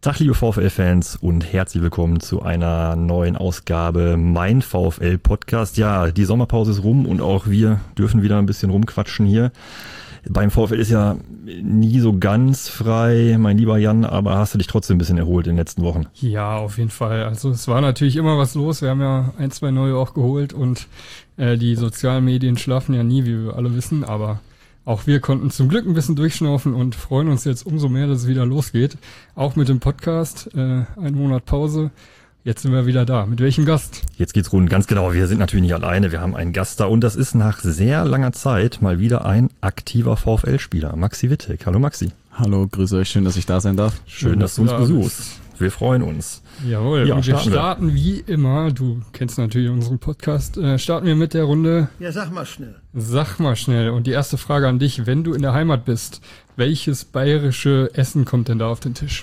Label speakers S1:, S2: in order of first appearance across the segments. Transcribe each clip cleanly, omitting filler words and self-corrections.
S1: Tag, liebe VfL-Fans und herzlich willkommen zu einer neuen Ausgabe Mein VfL-Podcast. Ja, die Sommerpause ist rum und auch wir dürfen wieder ein bisschen rumquatschen hier. Beim VfL ist ja nie so ganz frei, mein lieber Jan, aber hast du dich trotzdem ein bisschen erholt in den letzten Wochen?
S2: Ja, auf jeden Fall. Also es war natürlich immer was los. Wir haben ja 1, 2 neue auch geholt und die sozialen Medien schlafen ja nie, wie wir alle wissen, aber auch wir konnten zum Glück ein bisschen durchschnaufen und freuen uns jetzt umso mehr, dass es wieder losgeht. Auch mit dem Podcast, 1 Monat Pause. Jetzt sind wir wieder da. Mit welchem Gast?
S1: Jetzt geht's rund. Ganz genau, wir sind natürlich nicht alleine. Wir haben einen Gast da und das ist nach sehr langer Zeit mal wieder ein aktiver VfL-Spieler. Maxi Wittek. Hallo Maxi.
S3: Hallo, grüße euch. Schön, dass ich da sein darf.
S1: Schön, dass du uns besuchst. Wir freuen uns.
S2: Jawohl, ja, und wir starten wie immer, du kennst natürlich unseren Podcast, starten wir mit der Runde.
S4: Ja, sag mal schnell.
S2: Sag mal schnell. Und die erste Frage an dich, wenn du in der Heimat bist, welches bayerische Essen kommt denn da auf den Tisch?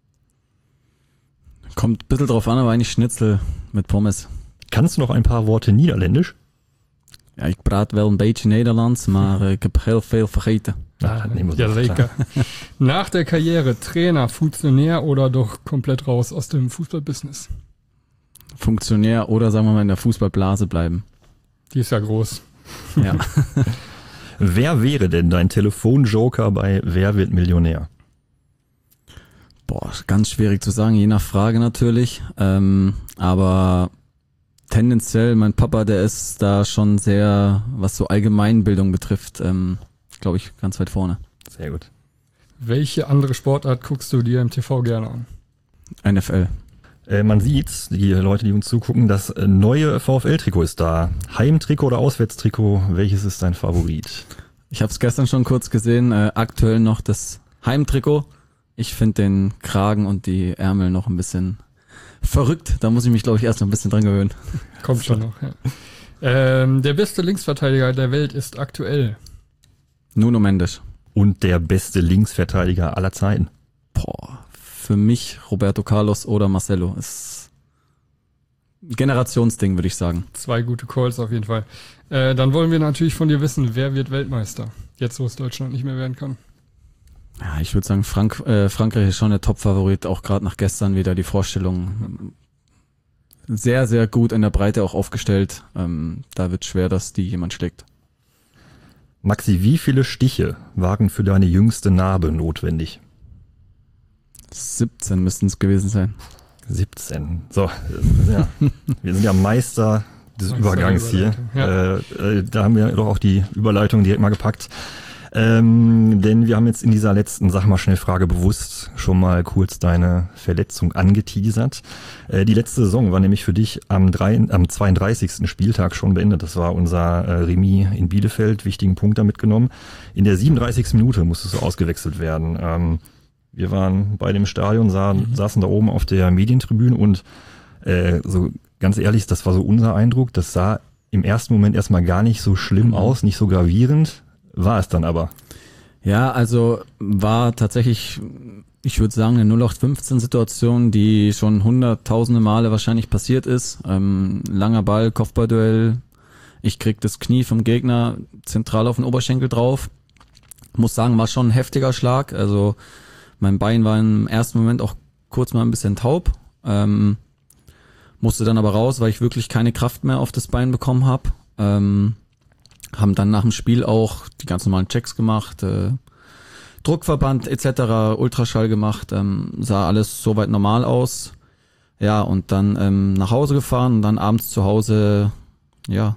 S3: Kommt ein bisschen drauf an, aber eigentlich Schnitzel mit Pommes.
S1: Kannst du noch ein paar Worte Niederländisch?
S3: Ja, ik praat wel een beetje Nederlands, maar ik heb heel veel vergeten.
S2: Ja, sicher. Nach der Karriere, Trainer, Funktionär oder doch komplett raus aus dem Fußballbusiness?
S3: Funktionär oder sagen wir mal in der Fußballblase bleiben.
S2: Die ist ja groß.
S3: Ja.
S1: Wer wäre denn dein Telefonjoker bei Wer wird Millionär?
S3: Boah, ganz schwierig zu sagen, je nach Frage natürlich. Aber tendenziell, mein Papa, der ist da schon sehr, was so Allgemeinbildung betrifft, glaube ich, ganz weit vorne.
S1: Sehr gut.
S2: Welche andere Sportart guckst du dir im TV gerne an?
S3: NFL.
S1: Man sieht, die Leute, die uns zugucken, das neue VfL-Trikot ist da. Heimtrikot oder Auswärtstrikot, welches ist dein Favorit?
S3: Ich habe es gestern schon kurz gesehen, aktuell noch das Heimtrikot. Ich finde den Kragen und die Ärmel noch ein bisschen verrückt. Da muss ich mich, glaube ich, erst noch ein bisschen dran gewöhnen.
S2: Kommt schon noch, ja. Der beste Linksverteidiger der Welt ist aktuell
S3: Nuno Mendes.
S1: Und der beste Linksverteidiger aller Zeiten?
S3: Boah, für mich Roberto Carlos oder Marcelo. Ist ein Generationsding, würde ich sagen.
S2: 2 gute Calls auf jeden Fall. Dann wollen wir natürlich von dir wissen, wer wird Weltmeister? Jetzt, wo es Deutschland nicht mehr werden kann.
S3: Ja, ich würde sagen, Frankreich ist schon der Top-Favorit, auch gerade nach gestern wieder die Vorstellung. Sehr, sehr gut in der Breite auch aufgestellt. Da wird schwer, dass die jemand schlägt.
S1: Maxi, wie viele Stiche waren für deine jüngste Narbe notwendig?
S3: 17 müssten es gewesen sein.
S1: 17. So, ja. Wir sind ja Meister des Übergangs hier. Ja. Da haben wir doch auch die Überleitung direkt mal gepackt. Denn wir haben jetzt in dieser letzten Sag mal schnell Frage bewusst schon mal kurz deine Verletzung angeteasert. Die letzte Saison war nämlich für dich am 32. Spieltag schon beendet. Das war unser Remis in Bielefeld, wichtigen Punkt da mitgenommen. In der 37. Minute musstest du ausgewechselt werden. Wir waren bei dem Stadion, saßen da oben auf der Medientribüne und so ganz ehrlich, das war so unser Eindruck. Das sah im ersten Moment erstmal gar nicht so schlimm aus, nicht so gravierend. War es dann aber?
S3: Ja, also war tatsächlich, ich würde sagen, eine 0815-Situation, die schon hunderttausende Male wahrscheinlich passiert ist. Langer Ball, Kopfballduell. Ich krieg das Knie vom Gegner zentral auf den Oberschenkel drauf. Muss sagen, war schon ein heftiger Schlag. Also mein Bein war im ersten Moment auch kurz mal ein bisschen taub. Musste dann aber raus, weil ich wirklich keine Kraft mehr auf das Bein bekommen habe. Haben dann nach dem Spiel auch die ganz normalen Checks gemacht, Druckverband etc., Ultraschall gemacht, sah alles soweit normal aus. Ja, und dann nach Hause gefahren und dann abends zu Hause, ja,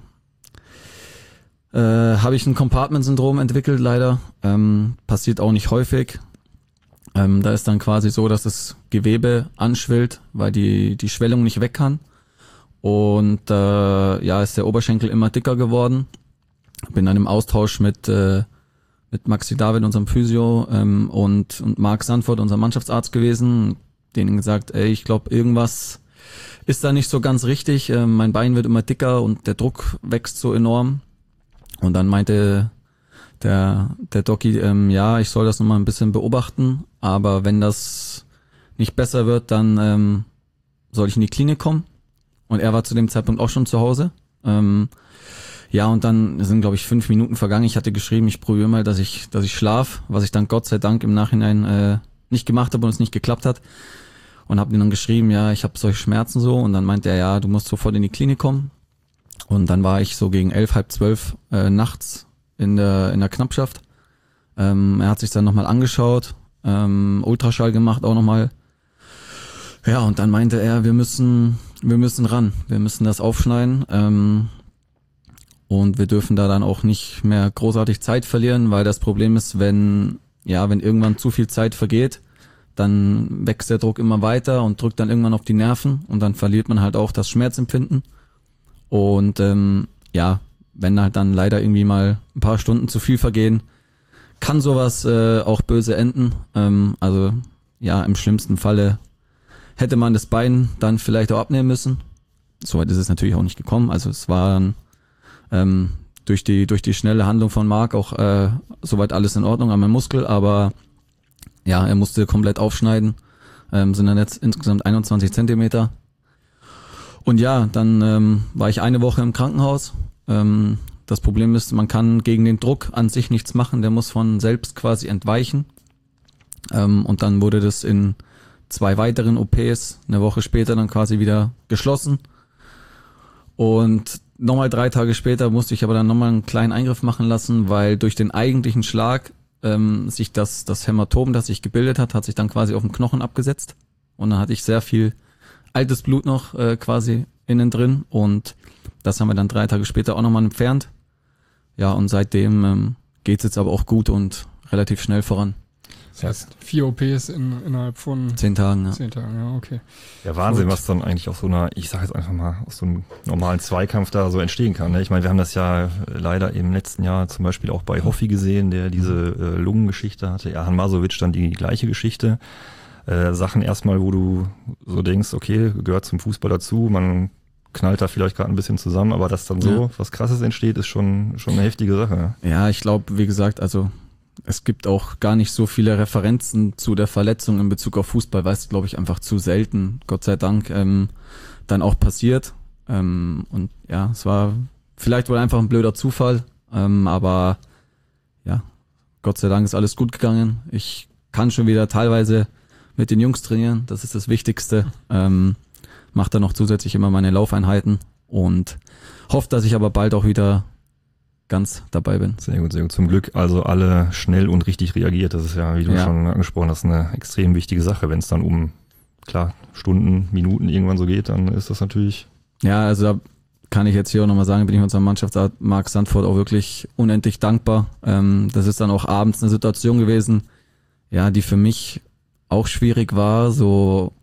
S3: habe ich ein Compartment-Syndrom entwickelt leider. Passiert auch nicht häufig. Da ist dann quasi so, dass das Gewebe anschwillt, weil die Schwellung nicht weg kann. Und ja, ist der Oberschenkel immer dicker geworden. Bin dann im Austausch mit Maxi David, unserem Physio, und Marc Sandford, unserem Mannschaftsarzt gewesen. Denen gesagt, ich glaube, irgendwas ist da nicht so ganz richtig. Mein Bein wird immer dicker und der Druck wächst so enorm. Und dann meinte der Doki, ja, ich soll das nochmal ein bisschen beobachten, aber wenn das nicht besser wird, dann soll ich in die Klinik kommen. Und er war zu dem Zeitpunkt auch schon zu Hause. Ja, und dann sind, glaube ich, 5 Minuten vergangen. Ich hatte geschrieben, ich probiere mal, dass ich schlaf, was ich dann Gott sei Dank im Nachhinein nicht gemacht habe und es nicht geklappt hat. und habe ihm dann geschrieben, ja, ich habe solche Schmerzen so, und dann meinte er, ja, du musst sofort in die Klinik kommen. Und dann war ich so gegen 11, halb 12 nachts in der Knappschaft. Er hat sich dann nochmal angeschaut, Ultraschall gemacht auch nochmal. Ja, und dann meinte er, wir müssen ran, wir müssen das aufschneiden, und wir dürfen da dann auch nicht mehr großartig Zeit verlieren, weil das Problem ist, wenn irgendwann zu viel Zeit vergeht, dann wächst der Druck immer weiter und drückt dann irgendwann auf die Nerven, und dann verliert man halt auch das Schmerzempfinden. Und wenn halt dann leider irgendwie mal ein paar Stunden zu viel vergehen, kann sowas auch böse enden. Im schlimmsten Falle hätte man das Bein dann vielleicht auch abnehmen müssen. Soweit ist es natürlich auch nicht gekommen. Also es war dann durch die schnelle Handlung von Marc auch soweit alles in Ordnung an meinem Muskel, aber ja, er musste komplett aufschneiden. Sind dann jetzt insgesamt 21 Zentimeter. Und ja, dann war ich eine Woche im Krankenhaus. Das Problem ist, man kann gegen den Druck an sich nichts machen, der muss von selbst quasi entweichen. Und dann wurde das in 2 weiteren OPs eine Woche später dann quasi wieder geschlossen. Und nochmal 3 Tage später musste ich aber dann nochmal einen kleinen Eingriff machen lassen, weil durch den eigentlichen Schlag sich das Hämatom, das sich gebildet hat sich dann quasi auf dem Knochen abgesetzt. Und dann hatte ich sehr viel altes Blut noch quasi innen drin, und das haben wir dann 3 Tage später auch nochmal entfernt. Ja, und seitdem geht's jetzt aber auch gut und relativ schnell voran.
S2: Das heißt 4 OPs innerhalb von
S3: 10 Tagen, ja.
S2: 10 Tagen, ja, okay.
S1: Ja, Wahnsinn, was dann eigentlich aus so einer, ich sag jetzt einfach mal, aus so einem normalen Zweikampf da so entstehen kann. Ne? Ich meine, wir haben das ja leider im letzten Jahr zum Beispiel auch bei Hoffi gesehen, der diese Lungengeschichte hatte. Erhan Masovic dann die gleiche Geschichte. Sachen erstmal, wo du so denkst, okay, gehört zum Fußball dazu, man knallt da vielleicht gerade ein bisschen zusammen, aber dass dann so was Krasses entsteht, ist schon eine heftige Sache.
S3: Ja, ich glaube, wie gesagt, also es gibt auch gar nicht so viele Referenzen zu der Verletzung in Bezug auf Fußball, weil es, glaube ich, einfach zu selten, Gott sei Dank, dann auch passiert. Und ja, es war vielleicht wohl einfach ein blöder Zufall, aber ja, Gott sei Dank ist alles gut gegangen. Ich kann schon wieder teilweise mit den Jungs trainieren, das ist das Wichtigste. Mache dann noch zusätzlich immer meine Laufeinheiten und hoffe, dass ich aber bald auch wieder ganz dabei bin.
S1: Sehr gut, sehr gut. Zum Glück also alle schnell und richtig reagiert. Das ist ja, wie du schon angesprochen hast, eine extrem wichtige Sache. Wenn es dann um, klar, Stunden, Minuten irgendwann so geht, dann ist das natürlich...
S3: Ja, also da kann ich jetzt hier auch nochmal sagen, bin ich unserem Mannschaftsarzt Marc Sandvoort auch wirklich unendlich dankbar. Das ist dann auch abends eine Situation gewesen, ja, die für mich auch schwierig war, so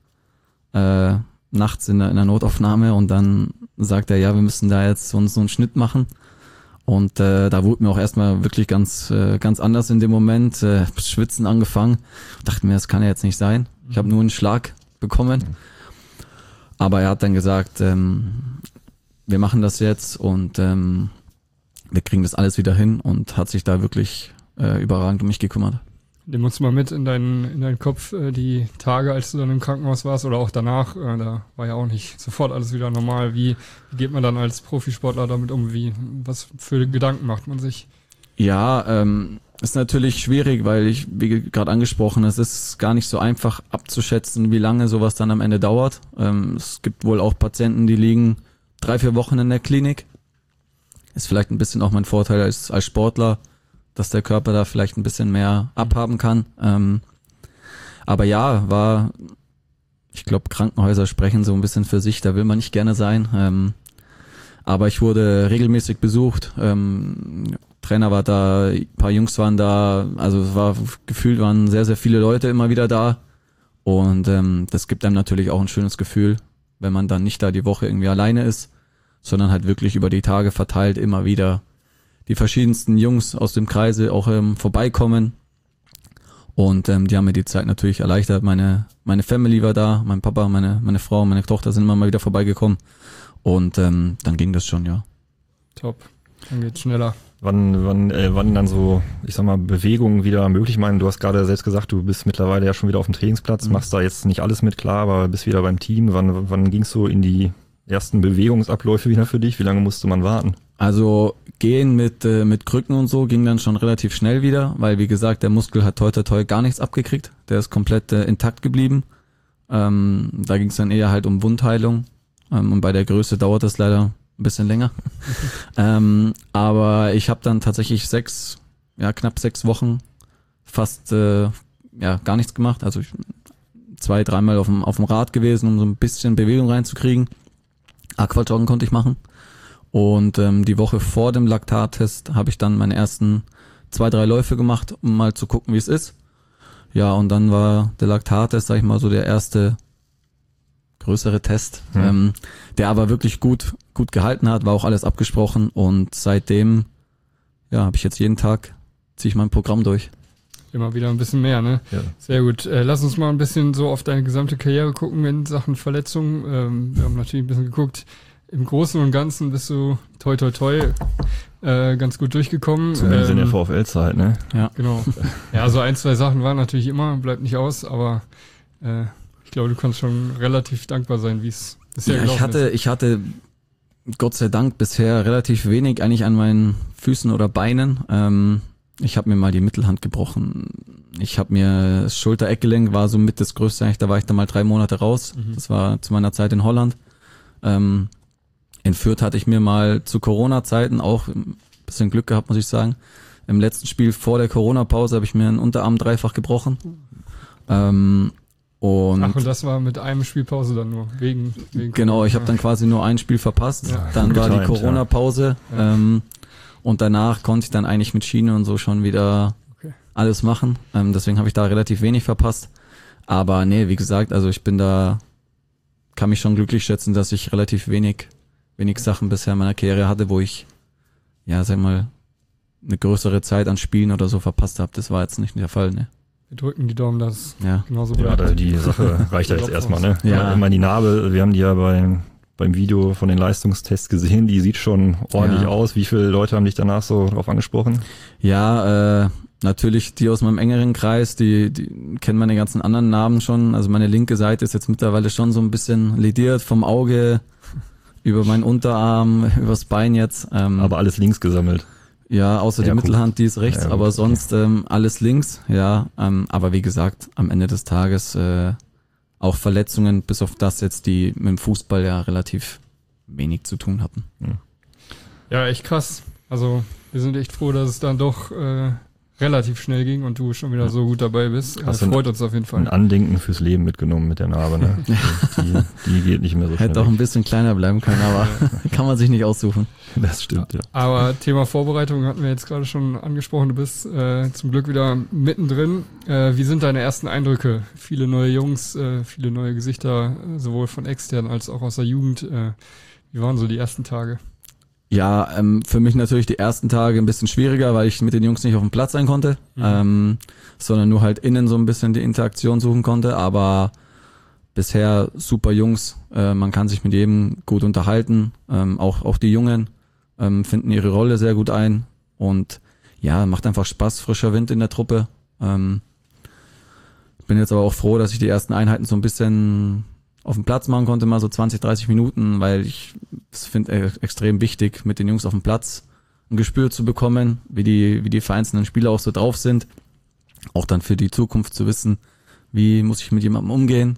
S3: nachts in der Notaufnahme, und dann sagt er, ja, wir müssen da jetzt so einen Schnitt machen. Und da wurde mir auch erstmal wirklich ganz anders in dem Moment, schwitzen angefangen. Dachte mir, das kann ja jetzt nicht sein. Ich habe nur einen Schlag bekommen. Aber er hat dann gesagt, wir machen das jetzt und wir kriegen das alles wieder hin, und hat sich da wirklich überragend um mich gekümmert.
S2: Nimm uns mal mit in deinen Kopf, die Tage, als du dann im Krankenhaus warst, oder auch danach. Da war ja auch nicht sofort alles wieder normal. Wie geht man dann als Profisportler damit um? Was für Gedanken macht man sich?
S3: Ja, ist natürlich schwierig, weil wie gerade angesprochen, es ist gar nicht so einfach abzuschätzen, wie lange sowas dann am Ende dauert. Es gibt wohl auch Patienten, die liegen 3-4 Wochen in der Klinik. Ist vielleicht ein bisschen auch mein Vorteil als Sportler, dass der Körper da vielleicht ein bisschen mehr abhaben kann. Aber ja, ich glaube, Krankenhäuser sprechen so ein bisschen für sich, da will man nicht gerne sein. Aber ich wurde regelmäßig besucht, Trainer war da, ein paar Jungs waren da, also es war gefühlt, waren sehr, sehr viele Leute immer wieder da. Und das gibt einem natürlich auch ein schönes Gefühl, wenn man dann nicht da die Woche irgendwie alleine ist, sondern halt wirklich über die Tage verteilt immer wieder die verschiedensten Jungs aus dem Kreise auch vorbeikommen, und die haben mir die Zeit natürlich erleichtert. Meine Family war da, mein Papa, meine Frau, meine Tochter sind immer mal wieder vorbeigekommen, und dann ging das schon, ja.
S2: Top, dann geht's schneller.
S1: Wann dann so, ich sag mal, Bewegungen wieder möglich? Ich meine, du hast gerade selbst gesagt, du bist mittlerweile ja schon wieder auf dem Trainingsplatz, machst da jetzt nicht alles mit, klar, aber bist wieder beim Team. Wann ging's so in die ersten Bewegungsabläufe wieder für dich? Wie lange musste man warten?
S3: Also gehen mit Krücken und so ging dann schon relativ schnell wieder, weil wie gesagt, der Muskel hat toi toi toi gar nichts abgekriegt. Der ist komplett intakt geblieben. Da ging es dann eher halt um Wundheilung. Und bei der Größe dauert das leider ein bisschen länger. Aber ich habe dann tatsächlich knapp 6 Wochen fast gar nichts gemacht. Also 2-3 Mal auf dem Rad gewesen, um so ein bisschen Bewegung reinzukriegen. Aquajoggen konnte ich machen. Und die Woche vor dem Laktattest habe ich dann meine ersten 2-3 Läufe gemacht, um mal zu gucken, wie es ist. Ja, und dann war der Laktattest, sag ich mal, so der erste größere Test, der aber wirklich gut gehalten hat, war auch alles abgesprochen. Und seitdem, habe ich jetzt jeden Tag, ziehe ich mein Programm durch.
S2: Immer wieder ein bisschen mehr, ne? Ja. Sehr gut. Lass uns mal ein bisschen so auf deine gesamte Karriere gucken in Sachen Verletzungen. Wir haben natürlich ein bisschen geguckt. Im Großen und Ganzen bist du toi ganz gut durchgekommen.
S1: Zumindest in der VfL-Zeit, ne?
S2: Ja. Genau. Ja, so 1-2 Sachen waren natürlich immer, bleibt nicht aus, aber ich glaube, du kannst schon relativ dankbar sein, wie es bisher gelaufen ist.
S3: Ich hatte Gott sei Dank bisher relativ wenig eigentlich an meinen Füßen oder Beinen. Ich habe mir mal die Mittelhand gebrochen. Ich habe mir das Schulter-Eckgelenk war so mit das Größte eigentlich, da war ich dann mal 3 Monate raus. Das war zu meiner Zeit in Holland. In Fürth hatte ich mir mal zu Corona-Zeiten auch ein bisschen Glück gehabt, muss ich sagen. Im letzten Spiel vor der Corona-Pause habe ich mir einen Unterarm dreifach gebrochen. Und
S2: das war mit einem Spielpause dann nur, wegen
S3: genau, ich habe dann quasi nur ein Spiel verpasst. Ja. Dann war die Corona-Pause. Ja. Und danach konnte ich dann eigentlich mit Schiene und so schon wieder alles machen. Deswegen habe ich da relativ wenig verpasst. Aber nee, wie gesagt, also ich kann mich schon glücklich schätzen, dass ich relativ wenig Sachen bisher in meiner Karriere hatte, wo ich, sag mal, eine größere Zeit an Spielen oder so verpasst habe. Das war jetzt nicht der Fall, ne?
S2: Wir drücken die Daumen, dass genauso
S1: bleibt. Ja, die Sache reicht ja jetzt erstmal, ne? Ja. Immer die Narbe, wir haben die ja beim Video von den Leistungstests gesehen, die sieht schon ordentlich aus. Wie viele Leute haben dich danach so drauf angesprochen?
S3: Ja, natürlich die aus meinem engeren Kreis, die kennen meine ganzen anderen Narben schon. Also meine linke Seite ist jetzt mittlerweile schon so ein bisschen lediert vom Auge über meinen Unterarm, übers Bein jetzt.
S1: Aber alles links gesammelt.
S3: Ja, außer die Mittelhand, die ist rechts, aber sonst alles links. Ja, aber wie gesagt, am Ende des Tages auch Verletzungen, bis auf das jetzt, die mit dem Fußball ja relativ wenig zu tun hatten.
S2: Ja, echt krass. Also wir sind echt froh, dass es dann doch relativ schnell ging und du schon wieder so gut dabei bist. Das freut uns auf jeden Fall.
S1: Ein Andenken fürs Leben mitgenommen mit der Narbe, ne? Die geht nicht mehr so schnell.
S3: Hätte auch ein bisschen kleiner bleiben können, aber kann man sich nicht aussuchen.
S1: Das stimmt, ja.
S2: Aber Thema Vorbereitung hatten wir jetzt gerade schon angesprochen. Du bist zum Glück wieder mittendrin. Wie sind deine ersten Eindrücke? Viele neue Jungs, viele neue Gesichter, sowohl von extern als auch aus der Jugend. Wie waren so die ersten Tage?
S3: Ja, für mich natürlich die ersten Tage ein bisschen schwieriger, weil ich mit den Jungs nicht auf dem Platz sein konnte, sondern nur halt innen so ein bisschen die Interaktion suchen konnte, aber bisher super Jungs, man kann sich mit jedem gut unterhalten, auch die Jungen finden ihre Rolle sehr gut ein und ja, macht einfach Spaß, frischer Wind in der Truppe. Bin jetzt aber auch froh, dass ich die ersten Einheiten so ein bisschen auf dem Platz machen konnte, mal so 20-30 Minuten, weil ich es finde extrem wichtig, mit den Jungs auf dem Platz ein Gespür zu bekommen, wie die vereinzelten Spieler auch so drauf sind. Auch dann für die Zukunft zu wissen, wie muss ich mit jemandem umgehen.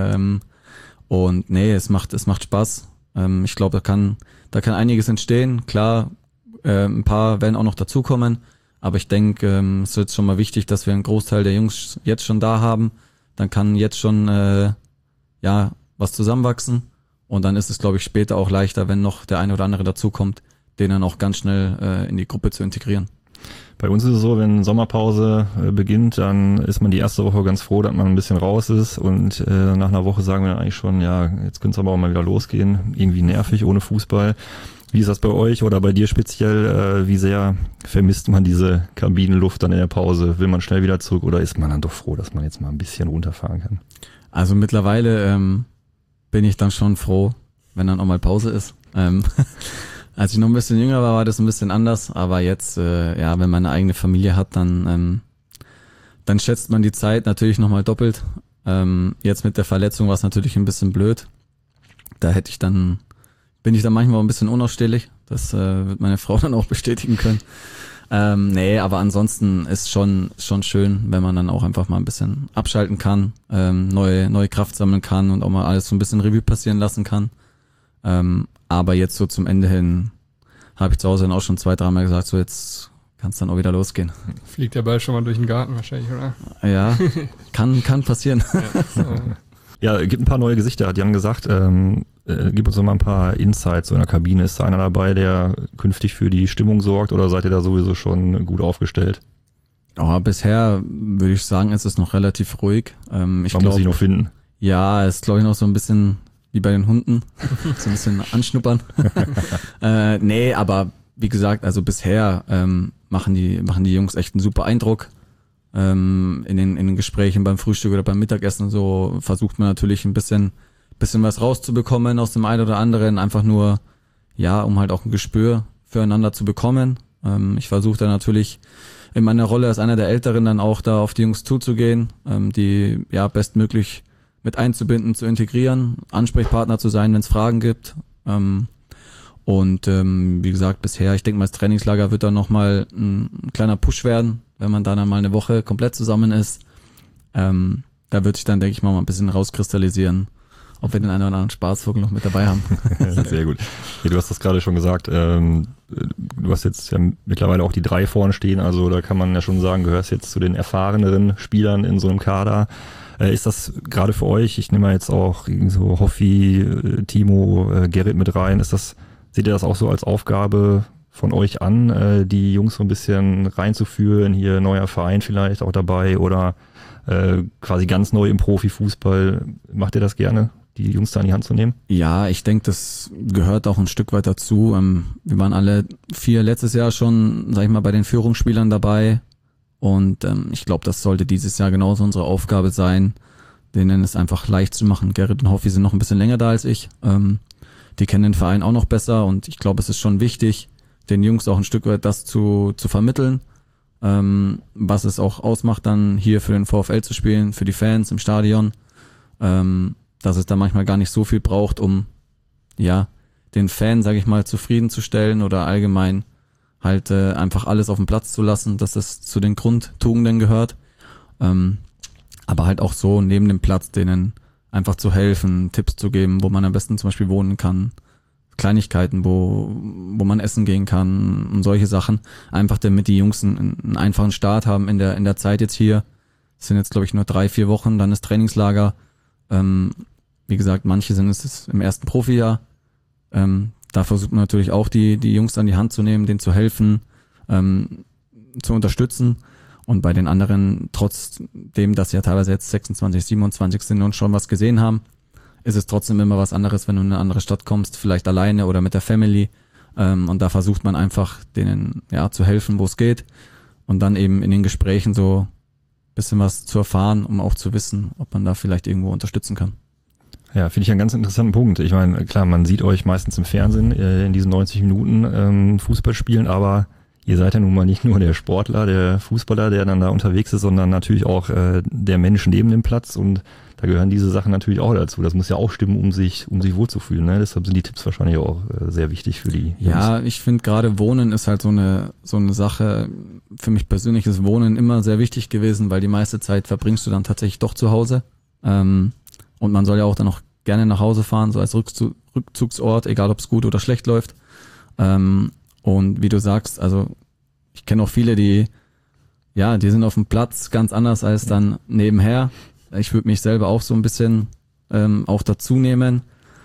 S3: Und nee, es macht Spaß. Ich glaube, da kann einiges entstehen. Klar, ein paar werden auch noch dazukommen, aber ich denke, es ist jetzt schon mal wichtig, dass wir einen Großteil der Jungs jetzt schon da haben. Dann kann jetzt schon was zusammenwachsen und dann ist es, glaube ich, später auch leichter, wenn noch der eine oder andere dazukommt, den dann auch ganz schnell in die Gruppe zu integrieren.
S1: Bei uns ist es so, wenn Sommerpause beginnt, dann ist man die erste Woche ganz froh, dass man ein bisschen raus ist und nach einer Woche sagen wir dann eigentlich schon, ja, jetzt könnte es aber auch mal wieder losgehen, irgendwie nervig ohne Fußball. Wie ist das bei euch oder bei dir speziell? Wie sehr vermisst man diese Kabinenluft dann in der Pause? Will man schnell wieder zurück oder ist man dann doch froh, dass man jetzt mal ein bisschen runterfahren kann?
S3: Also mittlerweile bin ich dann schon froh, wenn dann auch mal Pause ist. Als ich noch ein bisschen jünger war das ein bisschen anders, aber jetzt, wenn man eine eigene Familie hat, dann schätzt man die Zeit natürlich nochmal doppelt. Jetzt mit der Verletzung war es natürlich ein bisschen blöd. Da bin ich dann manchmal ein bisschen unausstehlich. Das wird meine Frau dann auch bestätigen können. Nee, aber ansonsten ist schon schön, wenn man dann auch einfach mal ein bisschen abschalten kann, neue Kraft sammeln kann und auch mal alles so ein bisschen Revue passieren lassen kann. Aber jetzt so zum Ende hin habe ich zu Hause dann auch schon 2-3 Mal gesagt, so jetzt kann es dann auch wieder losgehen.
S2: Fliegt der Ball schon mal durch den Garten wahrscheinlich, oder?
S3: Ja, kann passieren.
S2: Ja, so.
S1: Ja, gibt ein paar neue Gesichter, hat Jan gesagt. Gib uns noch mal ein paar Insights so in der Kabine. Ist da einer dabei, der künftig für die Stimmung sorgt oder seid ihr da sowieso schon gut aufgestellt?
S3: Oh, bisher würde ich sagen, ist es noch relativ ruhig.
S1: Man muss sich noch finden.
S3: Ja, ist glaube ich noch so ein bisschen wie bei den Hunden. So ein bisschen anschnuppern. Nee, aber wie gesagt, also bisher machen die Jungs echt einen super Eindruck. In den Gesprächen beim Frühstück oder beim Mittagessen so versucht man natürlich ein bisschen was rauszubekommen aus dem einen oder anderen, einfach nur, ja, um halt auch ein Gespür füreinander zu bekommen. Ich versuche da natürlich in meiner Rolle als einer der Älteren dann auch da auf die Jungs zuzugehen, die ja bestmöglich mit einzubinden, zu integrieren, Ansprechpartner zu sein, wenn es Fragen gibt. Wie gesagt, bisher, ich denke mal, das Trainingslager wird dann nochmal ein kleiner Push werden, wenn man dann mal eine Woche komplett zusammen ist. Da wird sich dann, denke ich mal ein bisschen rauskristallisieren, ob wir den einen oder anderen Spaßvogel noch mit dabei haben.
S1: Sehr gut. Ja, du hast das gerade schon gesagt, du hast jetzt ja mittlerweile auch die 3 vorne stehen, also da kann man ja schon sagen, gehörst jetzt zu den erfahreneren Spielern in so einem Kader. Ist das gerade für euch, ich nehme mal jetzt auch so Hoffi, Timo, Gerrit mit rein, seht ihr das auch so als Aufgabe von euch an, die Jungs so ein bisschen reinzuführen, hier neuer Verein vielleicht auch dabei oder quasi ganz neu im Profifußball? Macht ihr das gerne, die Jungs da in die Hand zu nehmen?
S3: Ja, ich denke, das gehört auch ein Stück weit dazu. Wir waren alle 4 letztes Jahr schon, sag ich mal, bei den Führungsspielern dabei. Und ich glaube, das sollte dieses Jahr genauso unsere Aufgabe sein, denen es einfach leicht zu machen. Gerrit und Hoffi sind noch ein bisschen länger da als ich. Die kennen den Verein auch noch besser und ich glaube, es ist schon wichtig, den Jungs auch ein Stück weit das zu vermitteln, was es auch ausmacht, dann hier für den VfL zu spielen, für die Fans im Stadion, dass es da manchmal gar nicht so viel braucht, um ja den Fan, sage ich mal, zufriedenzustellen oder allgemein halt einfach alles auf den Platz zu lassen, dass es zu den Grundtugenden gehört, aber halt auch so neben dem Platz denen einfach zu helfen, Tipps zu geben, wo man am besten zum Beispiel wohnen kann, Kleinigkeiten, wo man essen gehen kann und solche Sachen, einfach damit die Jungs einen einfachen Start haben in der Zeit jetzt hier. Es sind jetzt glaube ich nur 3-4 Wochen, dann ist Trainingslager. Wie gesagt, manche sind es im ersten Profijahr. Da versucht man natürlich auch die Jungs an die Hand zu nehmen, denen zu helfen, zu unterstützen. Und bei den anderen, trotzdem, dass sie ja teilweise jetzt 26, 27 sind und schon was gesehen haben, ist es trotzdem immer was anderes, wenn du in eine andere Stadt kommst, vielleicht alleine oder mit der Family. Und da versucht man einfach, denen ja zu helfen, wo es geht. Und dann eben in den Gesprächen so ein bisschen was zu erfahren, um auch zu wissen, ob man da vielleicht irgendwo unterstützen kann.
S1: Ja, finde ich einen ganz interessanten Punkt. Ich meine, klar, man sieht euch meistens im Fernsehen in diesen 90 Minuten Fußball spielen, aber ihr seid ja nun mal nicht nur der Sportler, der Fußballer, der dann da unterwegs ist, sondern natürlich auch der Mensch neben dem Platz und da gehören diese Sachen natürlich auch dazu. Das muss ja auch stimmen, um sich wohlzufühlen. Ne? Deshalb sind die Tipps wahrscheinlich auch sehr wichtig für die Jungs.
S3: Ja, ich finde gerade Wohnen ist halt so eine Sache. Für mich persönlich ist Wohnen immer sehr wichtig gewesen, weil die meiste Zeit verbringst du dann tatsächlich doch zu Hause. Und man soll ja auch dann noch gerne nach Hause fahren, so als Rückzugsort, egal ob es gut oder schlecht läuft. Und wie du sagst, also ich kenne auch viele, die sind auf dem Platz ganz anders als dann nebenher. Ich würde mich selber auch so ein bisschen auch dazu nehmen.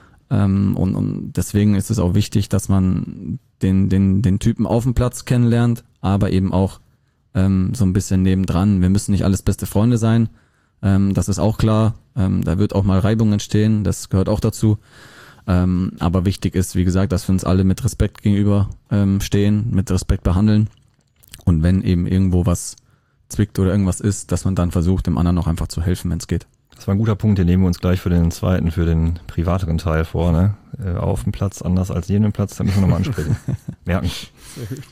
S3: Und deswegen ist es auch wichtig, dass man den Typen auf dem Platz kennenlernt, aber eben auch so ein bisschen nebendran. Wir müssen nicht alles beste Freunde sein. Das ist auch klar. Da wird auch mal Reibung entstehen. Das gehört auch dazu. Aber wichtig ist, wie gesagt, dass wir uns alle mit Respekt gegenüber stehen, mit Respekt behandeln. Und wenn eben irgendwo was zwickt oder irgendwas ist, dass man dann versucht, dem anderen auch einfach zu helfen, wenn es geht.
S1: Das war ein guter Punkt, den nehmen wir uns gleich für den privateren Teil vor. Ne? Auf dem Platz anders als neben dem Platz, da müssen wir nochmal ansprechen. Merken.
S2: Sehr gut.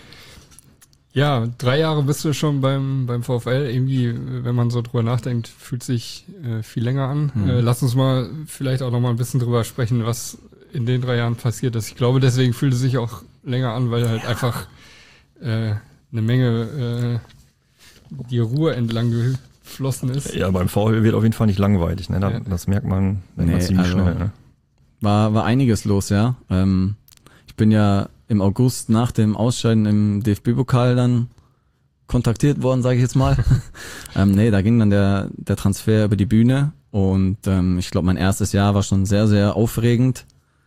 S2: Ja, 3 Jahre bist du schon beim VfL. Irgendwie, wenn man so drüber nachdenkt, fühlt sich viel länger an. Lass uns mal vielleicht auch nochmal ein bisschen drüber sprechen, was in den 3 Jahren passiert ist. Ich glaube, deswegen fühlt es sich auch länger an, weil halt einfach eine Menge die Ruhr entlang geflossen ist.
S1: Ja, beim VfL wird auf jeden Fall nicht langweilig. Ne? Das merkt man ziemlich schnell. Ne?
S3: War einiges los, ja. Ich bin ja im August nach dem Ausscheiden im DFB-Pokal dann kontaktiert worden, sage ich jetzt mal. Da ging dann der Transfer über die Bühne und ich glaube, mein erstes Jahr war schon sehr, sehr aufregend.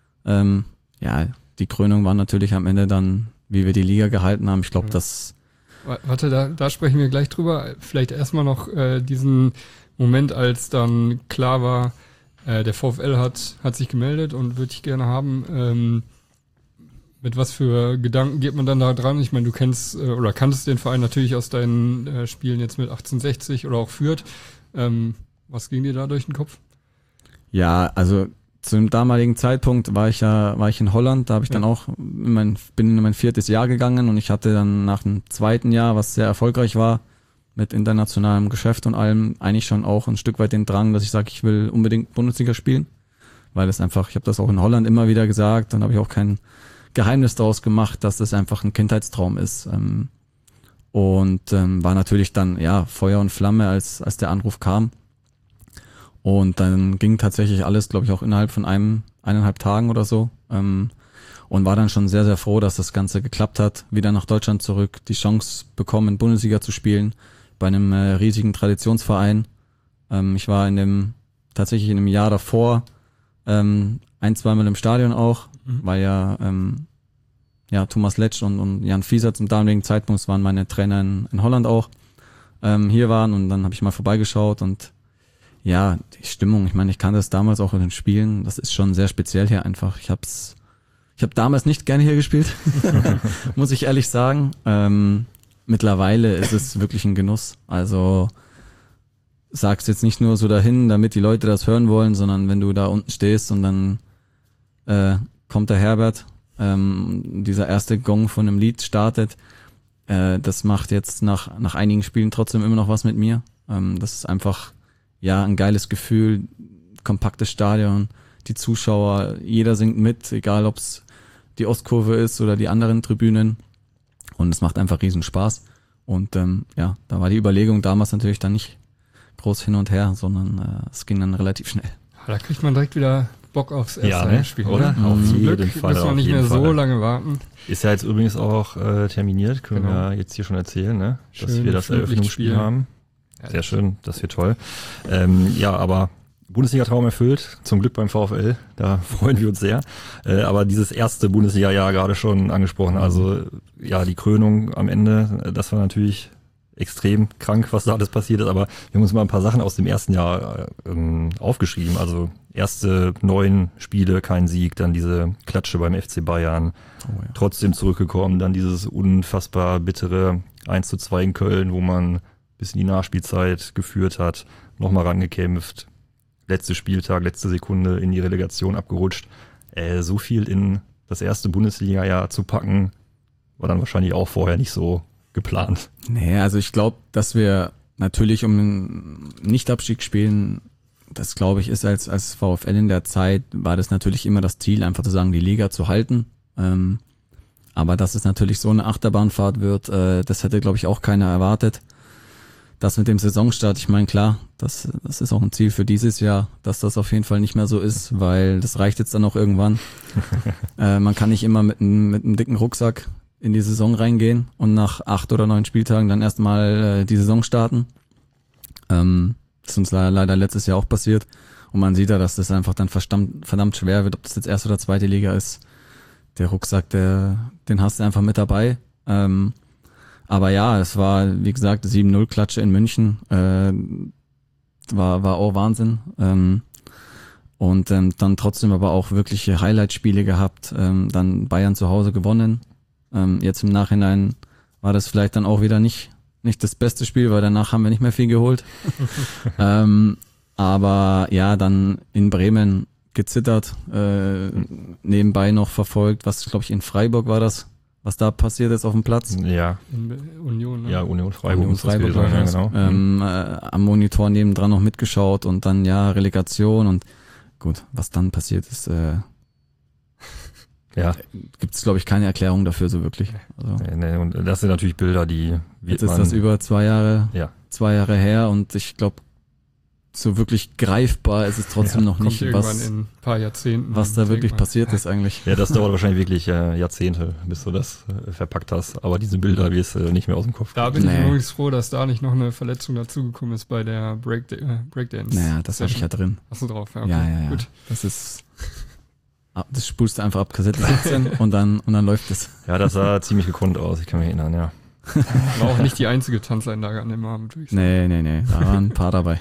S3: Die Krönung war natürlich am Ende dann, wie wir die Liga gehalten haben. Ich glaube, das...
S2: Warte, da sprechen wir gleich drüber. Vielleicht erstmal noch diesen Moment, als dann klar war, der VfL hat sich gemeldet und würde ich gerne haben. Mit was für Gedanken geht man dann da dran? Ich meine, du kennst oder kanntest den Verein natürlich aus deinen Spielen jetzt mit 1860 oder auch Fürth. Was ging dir da durch den Kopf?
S3: Ja, also zum damaligen Zeitpunkt war ich in Holland, da habe ich dann auch bin in mein 4. Jahr gegangen und ich hatte dann nach dem 2. Jahr, was sehr erfolgreich war, mit internationalem Geschäft und allem, eigentlich schon auch ein Stück weit den Drang, dass ich sage, ich will unbedingt Bundesliga spielen, weil es einfach, ich habe das auch in Holland immer wieder gesagt und habe ich auch kein Geheimnis daraus gemacht, dass das einfach ein Kindheitstraum ist. War natürlich dann Feuer und Flamme, als der Anruf kam. Und dann ging tatsächlich alles, glaube ich, auch innerhalb von 1,5 Tagen oder so. Und war dann schon sehr, sehr froh, dass das Ganze geklappt hat. Wieder nach Deutschland zurück, die Chance bekommen, Bundesliga zu spielen, bei einem riesigen Traditionsverein. Ich war tatsächlich in dem Jahr davor 1-2 Mal im Stadion auch, weil Thomas Letsch und Jan Fieser zum damaligen Zeitpunkt, waren meine Trainer in Holland auch, hier waren und dann habe ich mal vorbeigeschaut und ja, die Stimmung, ich meine, ich kannte das damals auch in den Spielen, das ist schon sehr speziell hier einfach. Ich habe damals nicht gerne hier gespielt, muss ich ehrlich sagen. Mittlerweile ist es wirklich ein Genuss. Also sag's jetzt nicht nur so dahin, damit die Leute das hören wollen, sondern wenn du da unten stehst und dann kommt der Herbert, dieser erste Gong von einem Lied startet, das macht jetzt nach einigen Spielen trotzdem immer noch was mit mir. Das ist einfach ein geiles Gefühl, kompaktes Stadion, die Zuschauer, jeder singt mit, egal ob es die Ostkurve ist oder die anderen Tribünen, und es macht einfach riesen Spaß. Und da war die Überlegung damals natürlich dann nicht groß hin und her, sondern es ging dann relativ schnell.
S2: Da kriegt man direkt wieder Bock aufs erste Spiel,
S1: oder?
S2: Auf jeden Fall. Müssen wir nicht mehr so lange warten.
S1: Ist ja jetzt übrigens auch terminiert, können wir jetzt hier schon erzählen, ne? Dass wir das Eröffnungsspiel haben. Sehr schön, das wird toll. Aber Bundesliga-Traum erfüllt, zum Glück beim VfL, da freuen wir uns sehr. Aber dieses erste Bundesliga-Jahr gerade schon angesprochen, also die Krönung am Ende, das war natürlich extrem krank, was da alles passiert ist, aber wir haben uns mal ein paar Sachen aus dem ersten Jahr aufgeschrieben. Also erste 9 Spiele, kein Sieg, dann diese Klatsche beim FC Bayern, trotzdem zurückgekommen, dann dieses unfassbar bittere 1:2 in Köln, wo man bis in die Nachspielzeit geführt hat, nochmal rangekämpft, letzter Spieltag, letzte Sekunde in die Relegation abgerutscht. So viel in das erste Bundesliga-Jahr zu packen, war dann wahrscheinlich auch vorher nicht so geplant.
S3: Nee, also ich glaube, dass wir natürlich um einen Nicht-Abstieg spielen, das glaube ich ist als VfL in der Zeit, war das natürlich immer das Ziel, einfach zu sagen, die Liga zu halten. Aber dass es natürlich so eine Achterbahnfahrt wird, das hätte, glaube ich, auch keiner erwartet. Das mit dem Saisonstart, ich meine, klar, das ist auch ein Ziel für dieses Jahr, dass das auf jeden Fall nicht mehr so ist, weil das reicht jetzt dann auch irgendwann. Man kann nicht immer mit einem dicken Rucksack in die Saison reingehen und nach 8 oder 9 Spieltagen dann erstmal die Saison starten. Das ist uns leider letztes Jahr auch passiert. Und man sieht ja, dass das einfach dann verdammt schwer wird, ob das jetzt erste oder zweite Liga ist. Der Rucksack, den hast du einfach mit dabei. Aber ja, es war, wie gesagt, 7-0 Klatsche in München. War auch Wahnsinn. Und dann trotzdem aber auch wirkliche Highlight-Spiele gehabt. Dann Bayern zu Hause gewonnen. Jetzt im Nachhinein war das vielleicht dann auch wieder nicht das beste Spiel, weil danach haben wir nicht mehr viel geholt. Aber ja, dann in Bremen gezittert, nebenbei noch verfolgt, was glaube ich in Freiburg war das, was da passiert ist auf dem Platz.
S1: Ja.
S2: Union, ne?
S1: Ja, Union Freiburg.
S3: Union Freiburg war das, genau. Am Monitor nebendran noch mitgeschaut und dann Relegation und gut, was dann passiert ist,
S1: Ja.
S3: Gibt es, glaube ich, keine Erklärung dafür so wirklich. Also,
S1: Nee, und das sind natürlich Bilder, die
S3: jetzt ist das über 2 Jahre her und ich glaube, so wirklich greifbar ist es trotzdem noch nicht, was
S2: in ein paar Jahrzehnten,
S3: was da wirklich passiert ist eigentlich.
S1: Ja, das dauert wahrscheinlich wirklich Jahrzehnte, bis du das verpackt hast. Aber diese Bilder wirst du nicht mehr aus dem Kopf.
S2: Da bin ich übrigens froh, dass da nicht noch eine Verletzung dazugekommen ist bei der Breakdance.
S3: Naja, das habe ich ja drin.
S2: Hast du drauf? Ja, okay.
S3: Ja. Gut. Das spulst du einfach ab Kassette 17 und dann läuft es.
S1: Ja, das sah ziemlich gekonnt aus, ich kann mich erinnern, ja.
S2: War auch nicht die einzige Tanzeinlage an dem Abend, würde ich sagen.
S3: Nee, da waren ein paar dabei.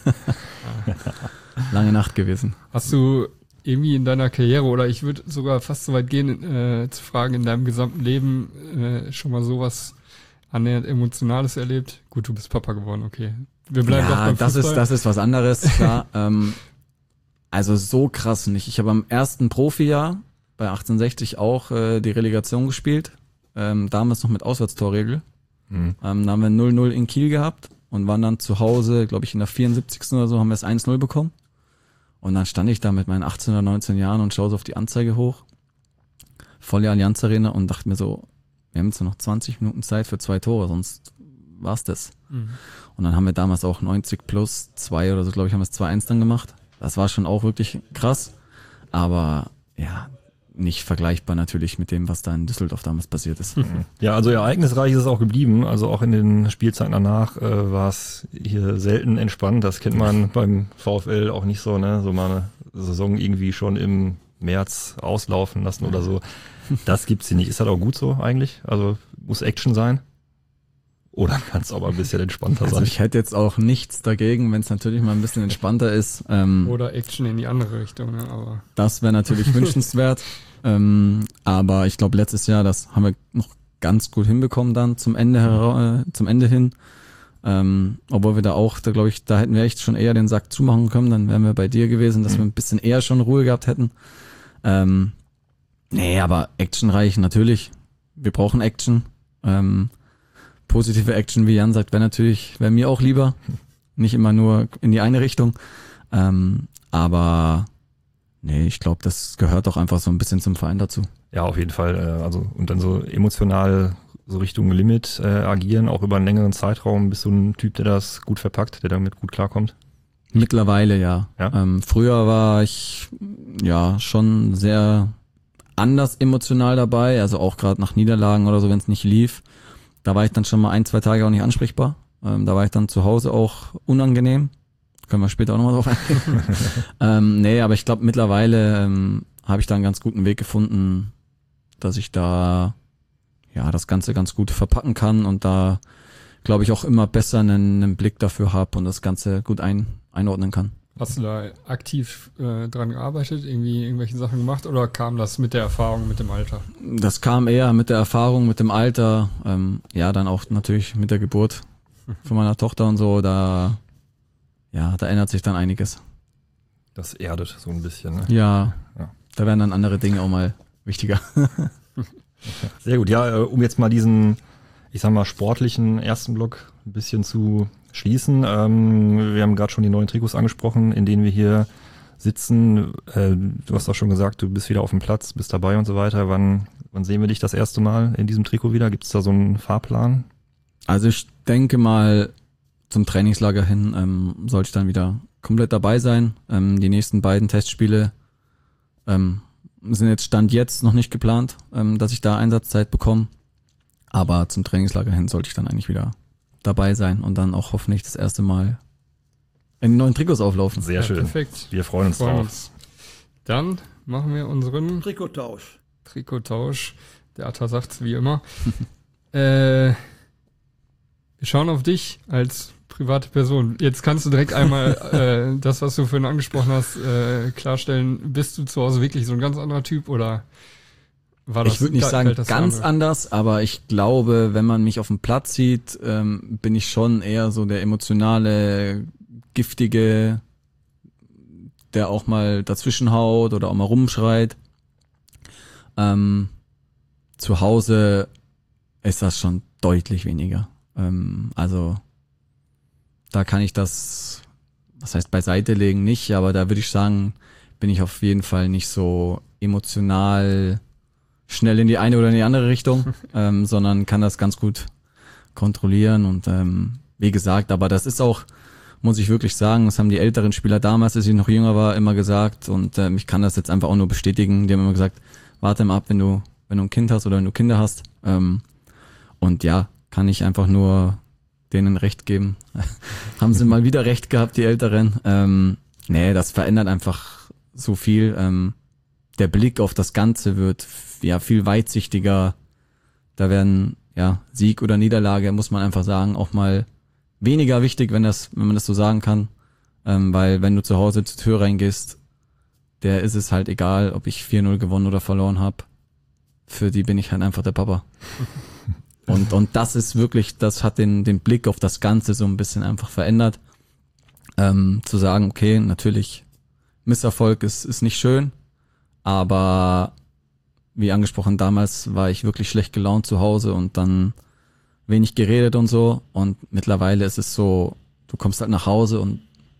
S3: Lange Nacht gewesen.
S2: Hast du irgendwie in deiner Karriere, oder ich würde sogar fast so weit gehen, zu fragen, in deinem gesamten Leben schon mal sowas annähernd Emotionales erlebt? Gut, du bist Papa geworden, okay. Wir bleiben doch beim Fußball.
S3: Das ist was anderes, klar. Also so krass nicht. Ich habe am ersten Profijahr bei 1860 auch die Relegation gespielt. Damals noch mit Auswärtstorregel. Da haben wir 0-0 in Kiel gehabt und waren dann zu Hause, glaube ich, in der 74. oder so, haben wir es 1-0 bekommen. Und dann stand ich da mit meinen 18 oder 19 Jahren und schaue so auf die Anzeige hoch. Volle Allianz Arena und dachte mir so, wir haben jetzt noch 20 Minuten Zeit für 2 Tore, sonst war's das. Mhm. Und dann haben wir damals auch 90+2 oder so, glaube ich, haben wir es 2-1 dann gemacht. Das war schon auch wirklich krass. Aber ja, nicht vergleichbar natürlich mit dem, was da in Düsseldorf damals passiert ist.
S1: Ja, also ereignisreich ist es auch geblieben. Also auch in den Spielzeiten danach war es hier selten entspannt. Das kennt man beim VfL auch nicht so, ne? So mal eine Saison irgendwie schon im März auslaufen lassen oder so. Das gibt's hier nicht. Ist das auch gut so eigentlich? Also muss Action sein? Oder kann es aber ein bisschen entspannter sein?
S3: Also ich hätte jetzt auch nichts dagegen, wenn es natürlich mal ein bisschen entspannter ist.
S2: Oder Action in die andere Richtung, ne? Aber
S3: das wäre natürlich wünschenswert. Aber ich glaube, letztes Jahr, das haben wir noch ganz gut hinbekommen dann zum Ende hin. Obwohl wir da glaube ich, da hätten wir echt schon eher den Sack zumachen können. Dann wären wir bei dir gewesen, dass wir ein bisschen eher schon Ruhe gehabt hätten. Nee, aber actionreich natürlich. Wir brauchen Action. Positive Action, wie Jan sagt, wäre mir auch lieber. Nicht immer nur in die eine Richtung. Aber nee, ich glaube, das gehört doch einfach so ein bisschen zum Verein dazu.
S1: Ja, auf jeden Fall. Also und dann so emotional so Richtung Limit agieren, auch über einen längeren Zeitraum. Bist du ein Typ, der das gut verpackt, der damit gut klarkommt?
S3: Mittlerweile ja. Früher war ich ja schon sehr anders emotional dabei, also auch gerade nach Niederlagen oder so, wenn es nicht lief. Da war ich dann schon mal 1-2 Tage auch nicht ansprechbar. Da war ich dann zu Hause auch unangenehm. Können wir später auch nochmal drauf eingehen. Nee, aber ich glaube, mittlerweile habe ich da einen ganz guten Weg gefunden, dass ich da ja das Ganze ganz gut verpacken kann und da, glaube ich, auch immer besser einen Blick dafür habe und das Ganze gut einordnen kann.
S2: Hast du da aktiv dran gearbeitet, irgendwelche Sachen gemacht oder kam das mit der Erfahrung, mit dem Alter?
S3: Das kam eher mit der Erfahrung, mit dem Alter, ja, dann auch natürlich mit der Geburt von meiner Tochter und so, da ändert sich dann einiges.
S1: Das erdet so ein bisschen, ne?
S3: Ja, da werden dann andere Dinge auch mal wichtiger.
S1: Sehr gut, ja, um jetzt mal diesen, ich sag mal, sportlichen ersten Block ein bisschen zu schließen. Wir haben gerade schon die neuen Trikots angesprochen, in denen wir hier sitzen. Du hast auch schon gesagt, du bist wieder auf dem Platz, bist dabei und so weiter. Wann sehen wir dich das erste Mal in diesem Trikot wieder? Gibt es da so einen Fahrplan?
S3: Also ich denke mal, zum Trainingslager hin sollte ich dann wieder komplett dabei sein. Die nächsten beiden Testspiele sind jetzt Stand jetzt noch nicht geplant, dass ich da Einsatzzeit bekomme. Aber zum Trainingslager hin sollte ich dann eigentlich wieder dabei sein und dann auch hoffentlich das erste Mal in den neuen Trikots auflaufen.
S1: Sehr schön.
S2: Perfekt.
S1: Wir freuen uns drauf.
S2: Dann machen wir unseren
S4: Trikottausch.
S2: Der Atta sagt's wie immer. Wir schauen auf dich als private Person. Jetzt kannst du direkt einmal das, was du vorhin angesprochen hast, klarstellen. Bist du zu Hause wirklich so ein ganz anderer Typ oder war das?
S3: Ich würde nicht sagen ganz anders, aber ich glaube, wenn man mich auf dem Platz sieht, bin ich schon eher so der emotionale, giftige, der auch mal dazwischen haut oder auch mal rumschreit. Zu Hause ist das schon deutlich weniger. Also da kann ich das, was heißt beiseite legen, nicht, aber da würde ich sagen, bin ich auf jeden Fall nicht so emotional schnell in die eine oder in die andere Richtung, sondern kann das ganz gut kontrollieren und wie gesagt, aber das ist auch, muss ich wirklich sagen, das haben die älteren Spieler damals, als ich noch jünger war, immer gesagt und ich kann das jetzt einfach auch nur bestätigen. Die haben immer gesagt, warte mal ab, wenn du ein Kind hast oder wenn du Kinder hast. Und ja, kann ich einfach nur denen recht geben. Haben sie mal wieder recht gehabt, die Älteren. Nee, das verändert einfach so viel. Der Blick auf das Ganze wird ja viel weitsichtiger. Da werden ja Sieg oder Niederlage, muss man einfach sagen, auch mal weniger wichtig, wenn man das so sagen kann. Weil wenn du zu Hause zur Tür reingehst, der ist es halt egal, ob ich 4-0 gewonnen oder verloren habe. Für die bin ich halt einfach der Papa. Und das ist wirklich, das hat den Blick auf das Ganze so ein bisschen einfach verändert. Zu sagen, okay, natürlich, Misserfolg ist nicht schön, aber wie angesprochen, damals war ich wirklich schlecht gelaunt zu Hause und dann wenig geredet und so. Und mittlerweile ist es so, du kommst halt nach Hause und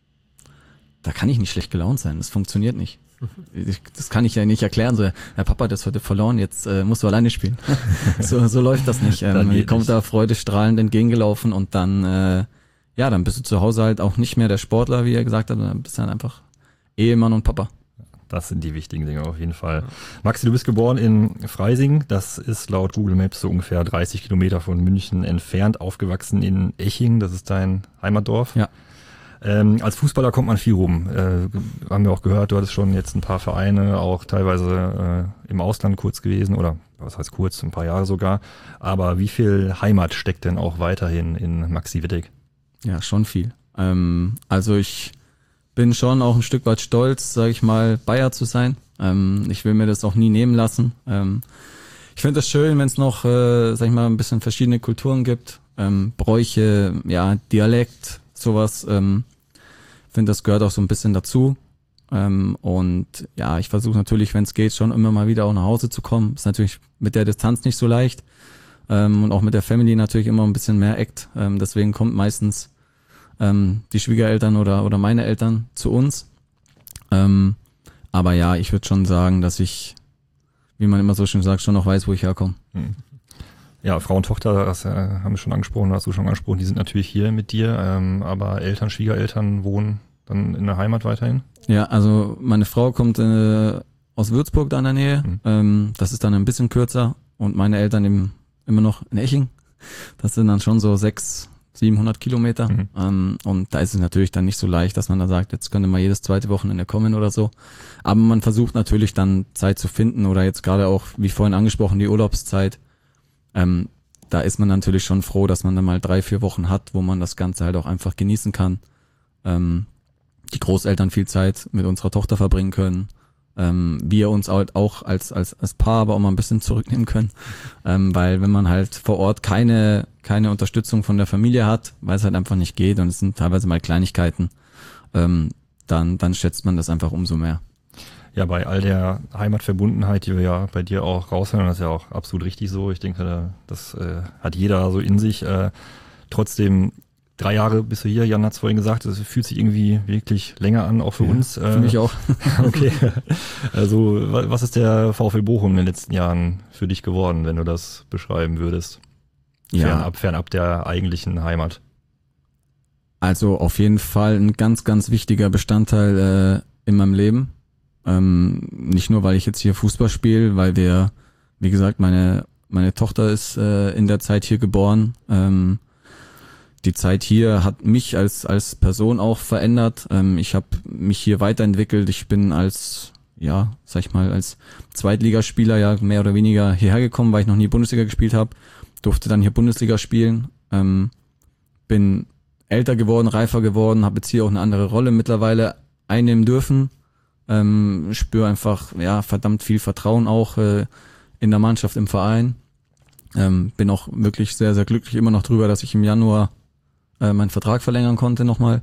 S3: da kann ich nicht schlecht gelaunt sein. Das funktioniert nicht. Das kann ich ja nicht erklären. So, Herr Papa, das heute verloren, jetzt musst du alleine spielen. so läuft das nicht. Mir kommt da freudestrahlend entgegengelaufen und dann, dann bist du zu Hause halt auch nicht mehr der Sportler, wie er gesagt hat, dann bist du halt einfach Ehemann und Papa.
S1: Das sind die wichtigen Dinge auf jeden Fall. Maxi, du bist geboren in Freising. Das ist laut Google Maps so ungefähr 30 Kilometer von München entfernt. Aufgewachsen in Eching, das ist dein Heimatdorf.
S3: Ja.
S1: Als Fußballer kommt man viel rum. Haben wir auch gehört, du hattest schon jetzt ein paar Vereine, auch teilweise im Ausland kurz gewesen oder was heißt kurz, ein paar Jahre sogar. Aber wie viel Heimat steckt denn auch weiterhin in Maxi Wittek? Ja,
S3: schon viel. Also ich bin schon auch ein Stück weit stolz, sage ich mal, Bayer zu sein. Ich will mir das auch nie nehmen lassen. Ich finde es schön, wenn es noch, sag ich mal, ein bisschen verschiedene Kulturen gibt. Bräuche, ja, Dialekt, sowas. Finde, das gehört auch so ein bisschen dazu. Und ja, ich versuche natürlich, wenn es geht, schon immer mal wieder auch nach Hause zu kommen. Ist natürlich mit der Distanz nicht so leicht. Und auch mit der Family natürlich immer ein bisschen mehr Act. Deswegen kommt meistens die Schwiegereltern oder meine Eltern zu uns. Aber ja, ich würde schon sagen, dass ich, wie man immer so schön sagt, schon noch weiß, wo ich herkomme.
S1: Ja, Frau und Tochter, das haben wir schon angesprochen, hast du schon angesprochen, die sind natürlich hier mit dir, aber Eltern, Schwiegereltern wohnen dann in der Heimat weiterhin?
S3: Ja, also meine Frau kommt aus Würzburg da in der Nähe, das ist dann ein bisschen kürzer und meine Eltern eben immer noch in Eching. Das sind dann schon so 600-700 Kilometer und da ist es natürlich dann nicht so leicht, dass man da sagt, jetzt könnte mal jedes zweite Wochenende kommen oder so. Aber man versucht natürlich dann Zeit zu finden oder jetzt gerade auch, wie vorhin angesprochen, die Urlaubszeit. Da ist man natürlich schon froh, dass man dann mal 3-4 Wochen hat, wo man das Ganze halt auch einfach genießen kann. Die Großeltern viel Zeit mit unserer Tochter verbringen können. Wir uns halt auch als Paar aber auch mal ein bisschen zurücknehmen können. Weil wenn man halt vor Ort keine Unterstützung von der Familie hat, weil es halt einfach nicht geht und es sind teilweise mal Kleinigkeiten, dann schätzt man das einfach umso mehr.
S1: Ja, bei all der Heimatverbundenheit, die wir ja bei dir auch raushören, das ist ja auch absolut richtig so. Ich denke, das hat jeder so in sich. Trotzdem 3 Jahre bist du hier, Jan hat es vorhin gesagt, es fühlt sich irgendwie wirklich länger an, auch für uns.
S3: Für mich auch.
S1: Okay. Also was ist der VfL Bochum in den letzten Jahren für dich geworden, wenn du das beschreiben würdest?
S3: Ja.
S1: Fernab der eigentlichen Heimat.
S3: Also auf jeden Fall ein ganz, ganz wichtiger Bestandteil in meinem Leben. Nicht nur, weil ich jetzt hier Fußball spiele, weil wie gesagt, meine Tochter ist in der Zeit hier geboren. Die Zeit hier hat mich als Person auch verändert. Ich habe mich hier weiterentwickelt. Ich bin als Zweitligaspieler ja mehr oder weniger hierher gekommen, weil ich noch nie Bundesliga gespielt habe. Durfte dann hier Bundesliga spielen. Bin älter geworden, reifer geworden, habe jetzt hier auch eine andere Rolle mittlerweile einnehmen dürfen. Spüre einfach verdammt viel Vertrauen auch in der Mannschaft, im Verein. Bin auch wirklich sehr, sehr glücklich immer noch drüber, dass ich im Januar meinen Vertrag verlängern konnte nochmal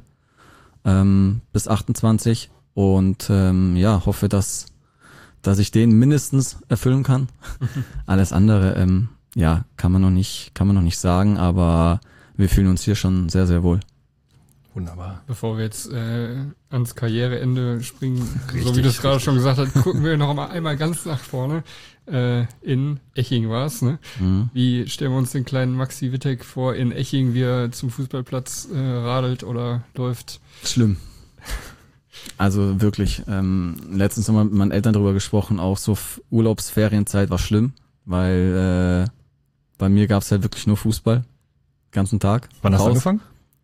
S3: bis 28 und hoffe, dass ich den mindestens erfüllen kann. Alles andere kann man noch nicht sagen, aber wir fühlen uns hier schon sehr, sehr wohl.
S1: Wunderbar.
S2: Bevor wir jetzt ans Karriereende springen,
S1: Richtig,
S2: so wie du es gerade
S1: richtig.
S2: schon gesagt hast, gucken wir noch einmal ganz nach vorne. In Eching war es, ne?
S3: Mhm.
S2: Wie stellen wir uns den kleinen Maxi Wittek vor in Eching, wie er zum Fußballplatz radelt oder läuft?
S3: Schlimm. Also wirklich, letztens nochmal mit meinen Eltern drüber gesprochen, auch so Urlaubsferienzeit war schlimm, weil bei mir gab's halt wirklich nur Fußball, ganzen Tag.
S1: Wann hast du
S3: Raus.
S1: angefangen?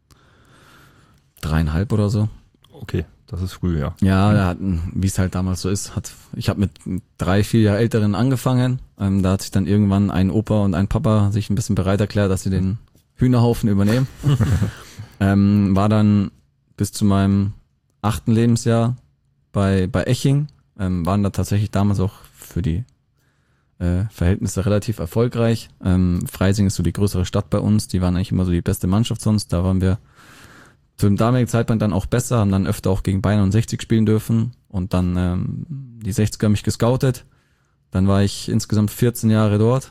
S3: 3,5 oder so.
S1: Okay, das ist früh, ja.
S3: Ja, wie es halt damals so ist, ich habe mit 3-4 Jahre Älteren angefangen. Da hat sich dann irgendwann ein Opa und ein Papa sich ein bisschen bereit erklärt, dass sie den Hühnerhaufen übernehmen. War dann bis zu meinem 8. Lebensjahr bei Eching. Waren da tatsächlich damals auch für die Verhältnisse relativ erfolgreich. Freising ist so die größere Stadt bei uns. Die waren eigentlich immer so die beste Mannschaft sonst. Da waren wir zu dem damaligen Zeitpunkt dann auch besser, haben dann öfter auch gegen Bayern und 60 spielen dürfen und dann die 60er haben mich gescoutet. Dann war ich insgesamt 14 Jahre dort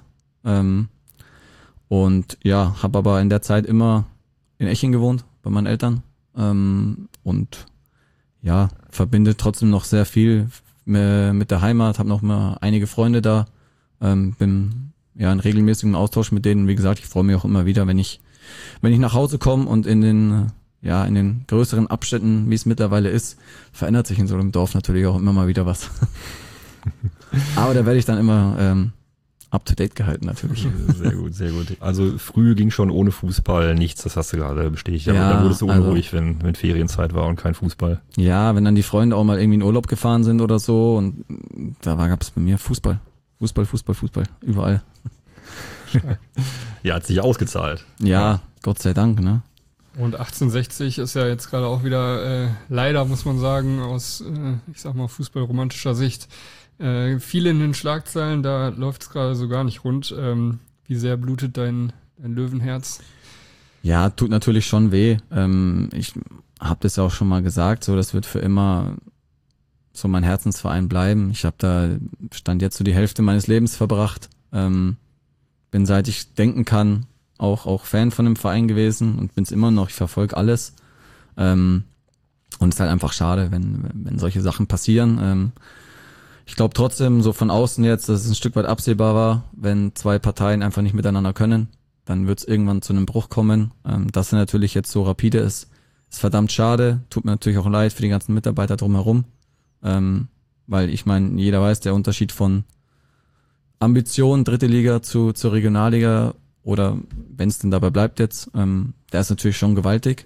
S3: und ja, habe aber in der Zeit immer in Eching gewohnt bei meinen Eltern und ja, verbinde trotzdem noch sehr viel mit der Heimat, habe noch mal einige Freunde da, bin ja in regelmäßigem Austausch mit denen. Wie gesagt, ich freue mich auch immer wieder, wenn ich nach Hause komme und in den größeren Abständen, wie es mittlerweile ist, verändert sich in so einem Dorf natürlich auch immer mal wieder was. Aber da werde ich dann immer up to date gehalten natürlich.
S1: Sehr gut, sehr gut. Also früh ging schon ohne Fußball nichts, das hast du gerade bestätigt. Aber
S3: Ja,
S1: dann wurdest du
S3: also-
S1: unruhig, wenn Ferienzeit war und kein Fußball.
S3: Ja, wenn dann die Freunde auch mal irgendwie in Urlaub gefahren sind oder so und gab es bei mir Fußball, überall.
S1: Ja, hat sich ausgezahlt.
S3: Ja, Gott sei Dank, ne?
S2: Und 1860 ist ja jetzt gerade auch wieder, leider muss man sagen, aus, ich sag mal, fußballromantischer Sicht, viele in den Schlagzeilen, da läuft es gerade so gar nicht rund. Wie sehr blutet dein Löwenherz?
S3: Ja, tut natürlich schon weh. Ich habe das ja auch schon mal gesagt, so das wird für immer so mein Herzensverein bleiben. Ich habe da Stand jetzt so die Hälfte meines Lebens verbracht. Bin seit ich denken kann auch Fan von dem Verein gewesen und bin's immer noch. Ich verfolge alles. Und es ist halt einfach schade, wenn solche Sachen passieren. Ich glaube trotzdem so von außen jetzt, dass es ein Stück weit absehbar war, wenn zwei Parteien einfach nicht miteinander können, dann wird es irgendwann zu einem Bruch kommen. Dass er natürlich jetzt so rapide ist verdammt schade. Tut mir natürlich auch leid für die ganzen Mitarbeiter drumherum. Weil ich meine, jeder weiß, der Unterschied von Ambition, dritte Liga zur Regionalliga oder wenn es denn dabei bleibt jetzt, der ist natürlich schon gewaltig.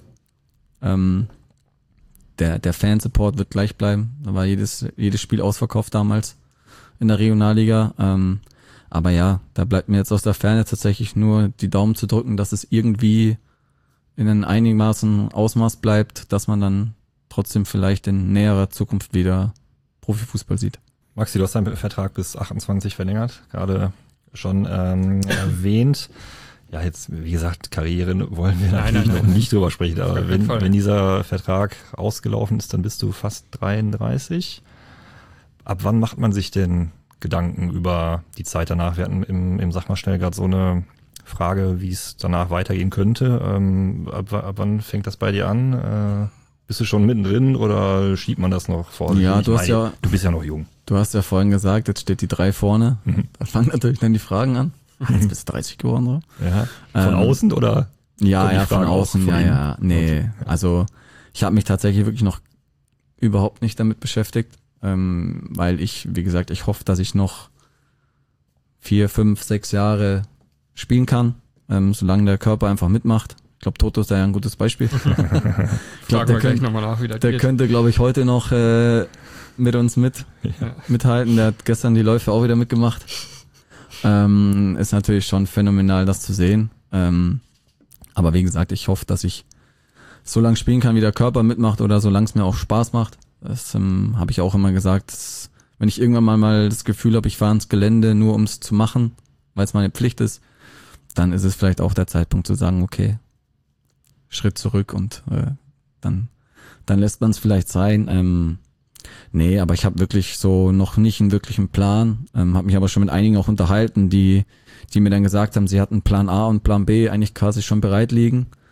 S3: Der Fansupport wird gleich bleiben. Da war jedes Spiel ausverkauft damals in der Regionalliga. Aber ja, da bleibt mir jetzt aus der Ferne tatsächlich nur die Daumen zu drücken, dass es irgendwie in einem einigermaßen Ausmaß bleibt, dass man dann trotzdem vielleicht in näherer Zukunft wieder Profifußball sieht.
S1: Maxi, du hast deinen Vertrag bis 28 verlängert, gerade schon erwähnt. Ja, jetzt, wie gesagt, Karrieren wollen wir natürlich noch nicht drüber sprechen, aber wenn dieser Vertrag ausgelaufen ist, dann bist du fast 33. Ab wann macht man sich denn Gedanken über die Zeit danach? Wir hatten im Sag mal schnell gerade so eine Frage, wie es danach weitergehen könnte. Ab wann fängt das bei dir an? Bist du schon mittendrin oder schiebt man das noch vor?
S3: Ja,
S1: du bist ja noch jung.
S3: Du hast ja vorhin gesagt, jetzt steht die 3 vorne. Da fangen natürlich dann die Fragen an. Jetzt bist du 30 geworden, oder?
S1: Ja. Von außen oder?
S3: Ja, von außen, ja. Nee, okay. Also ich habe mich tatsächlich wirklich noch überhaupt nicht damit beschäftigt, weil wie gesagt, ich hoffe, dass ich noch 4, 5, 6 Jahre spielen kann, solange der Körper einfach mitmacht. Ich glaube, Toto ist da ja ein gutes Beispiel. Ich glaube, der könnte, glaube ich, heute noch mit uns mithalten. Der hat gestern die Läufe auch wieder mitgemacht. Ist natürlich schon phänomenal, das zu sehen. Aber wie gesagt, ich hoffe, dass ich so lange spielen kann, wie der Körper mitmacht oder solange es mir auch Spaß macht. Das habe ich auch immer gesagt. Wenn ich irgendwann mal das Gefühl habe, ich fahre ins Gelände nur um es zu machen, weil es meine Pflicht ist, dann ist es vielleicht auch der Zeitpunkt zu sagen, okay, Schritt zurück und dann lässt man es vielleicht sein. Nee, aber ich habe wirklich so noch nicht einen wirklichen Plan. Habe mich aber schon mit einigen auch unterhalten, die mir dann gesagt haben, sie hatten Plan A und Plan B eigentlich quasi schon bereit liegen.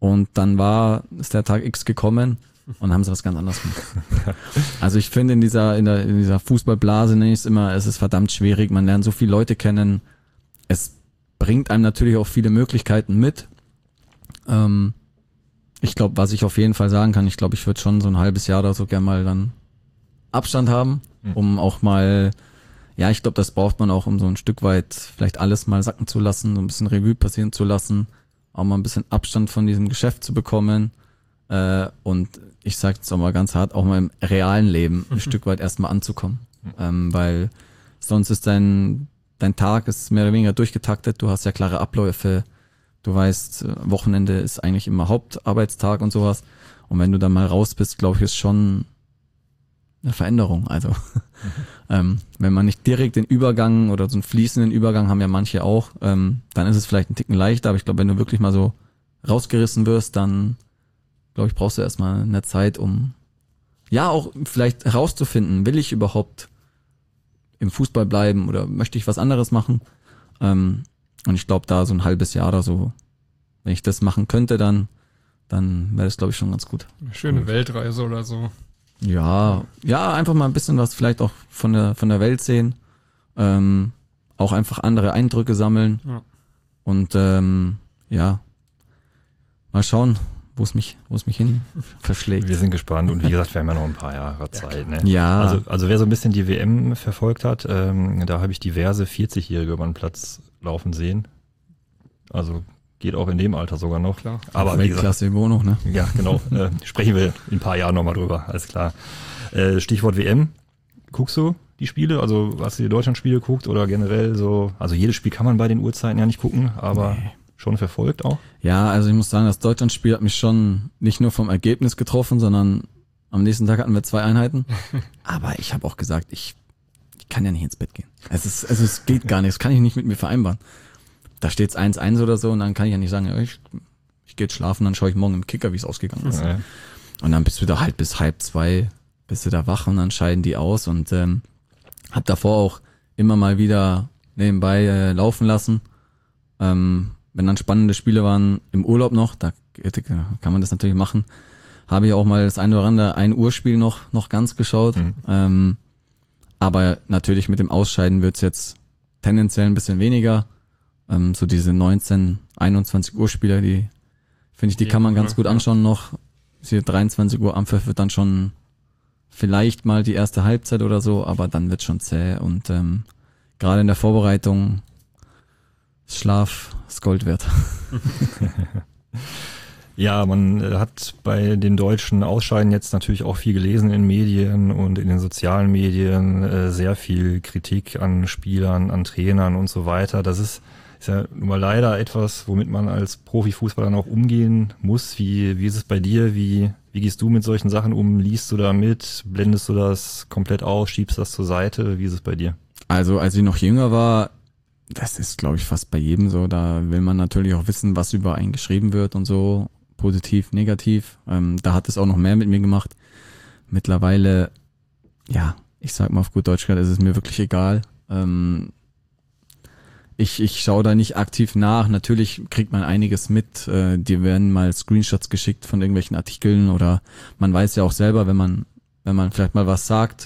S3: Und dann ist der Tag X gekommen und haben sie was ganz anderes gemacht. Also ich finde in dieser Fußballblase, nenne ich es immer, es ist verdammt schwierig. Man lernt so viele Leute kennen. Es bringt einem natürlich auch viele Möglichkeiten mit. Ich glaube, was ich auf jeden Fall sagen kann, ich glaube, ich würde schon so ein halbes Jahr oder so gerne mal dann Abstand haben, um auch mal, ja, ich glaube, das braucht man auch, um so ein Stück weit vielleicht alles mal sacken zu lassen, so ein bisschen Revue passieren zu lassen, auch mal ein bisschen Abstand von diesem Geschäft zu bekommen und ich sage jetzt auch mal ganz hart, auch mal im realen Leben ein Stück weit erstmal anzukommen, weil sonst ist dein Tag ist mehr oder weniger durchgetaktet, du hast ja klare Abläufe, du weißt, Wochenende ist eigentlich immer Hauptarbeitstag und sowas. Und wenn du dann mal raus bist, glaube ich, ist schon eine Veränderung. Also wenn man nicht direkt den Übergang oder so einen fließenden Übergang haben ja manche auch, dann ist es vielleicht ein Ticken leichter. Aber ich glaube, wenn du wirklich mal so rausgerissen wirst, dann glaube ich, brauchst du erstmal eine Zeit, um ja auch vielleicht herauszufinden, will ich überhaupt im Fußball bleiben oder möchte ich was anderes machen? Und ich glaube, da so ein halbes Jahr oder so, wenn ich das machen könnte, dann wäre das, glaube ich, schon ganz gut.
S2: Eine schöne Weltreise oder so.
S3: Ja, einfach mal ein bisschen was vielleicht auch von der Welt sehen. Auch einfach andere Eindrücke sammeln. Ja. Und ja, mal schauen, wo es mich hin verschlägt.
S1: Wir sind gespannt und wie gesagt, wir haben ja noch ein paar Jahre Zeit. Ne?
S3: Ja.
S1: Also wer so ein bisschen die WM verfolgt hat, da habe ich diverse 40-Jährige über den Platz laufen sehen. Also geht auch in dem Alter sogar noch.
S3: Klar.
S1: Aber
S3: Weltklasse irgendwo noch, ne?
S1: Ja, genau. Sprechen wir in ein paar Jahren nochmal drüber, alles klar. Stichwort WM. Guckst du die Spiele? Also hast du die Deutschlandspiele geguckt oder generell so? Also jedes Spiel kann man bei den Uhrzeiten ja nicht gucken, aber schon verfolgt auch?
S3: Ja, also ich muss sagen, das Deutschlandspiel hat mich schon nicht nur vom Ergebnis getroffen, sondern am nächsten Tag hatten wir 2 Einheiten. Aber ich habe auch gesagt, ich kann ja nicht ins Bett gehen. Es geht gar nicht, das kann ich nicht mit mir vereinbaren. Da steht's 1-1 oder so und dann kann ich ja nicht sagen, ja, ich gehe jetzt schlafen, dann schaue ich morgen im Kicker, wie es ausgegangen ist. Ja. Und dann bist du da halt bis 1:30, bist du da wach und dann scheiden die aus und hab davor auch immer mal wieder nebenbei laufen lassen. Wenn dann spannende Spiele waren im Urlaub noch, da kann man das natürlich machen, habe ich auch mal das eine oder andere 1 Uhr Spiel noch ganz geschaut. Aber natürlich mit dem Ausscheiden wird's jetzt tendenziell ein bisschen weniger. So diese 19, 21 Uhr Spieler, die finde ich, die kann man ganz gut anschauen noch. Hier 23 Uhr Anpfiff wird dann schon vielleicht mal die erste Halbzeit oder so, aber dann wird schon zäh und gerade in der Vorbereitung Schlaf ist Gold wert.
S1: Ja, man hat bei den deutschen Ausscheiden jetzt natürlich auch viel gelesen in den Medien und in den sozialen Medien, sehr viel Kritik an Spielern, an Trainern und so weiter. Das ist ja nun mal leider etwas, womit man als Profifußballer dann auch umgehen muss. Wie ist es bei dir? Wie gehst du mit solchen Sachen um? Liest du da mit? Blendest du das komplett aus? Schiebst das zur Seite? Wie ist es bei dir?
S3: Also als ich noch jünger war, das ist glaube ich fast bei jedem so, da will man natürlich auch wissen, was über einen geschrieben wird und so, positiv, negativ. Da hat es auch noch mehr mit mir gemacht. Mittlerweile, ja, ich sag mal auf gut Deutsch gerade, ist es mir wirklich egal. Ich schaue da nicht aktiv nach. Natürlich kriegt man einiges mit. Dir werden mal Screenshots geschickt von irgendwelchen Artikeln oder man weiß ja auch selber, wenn man vielleicht mal was sagt,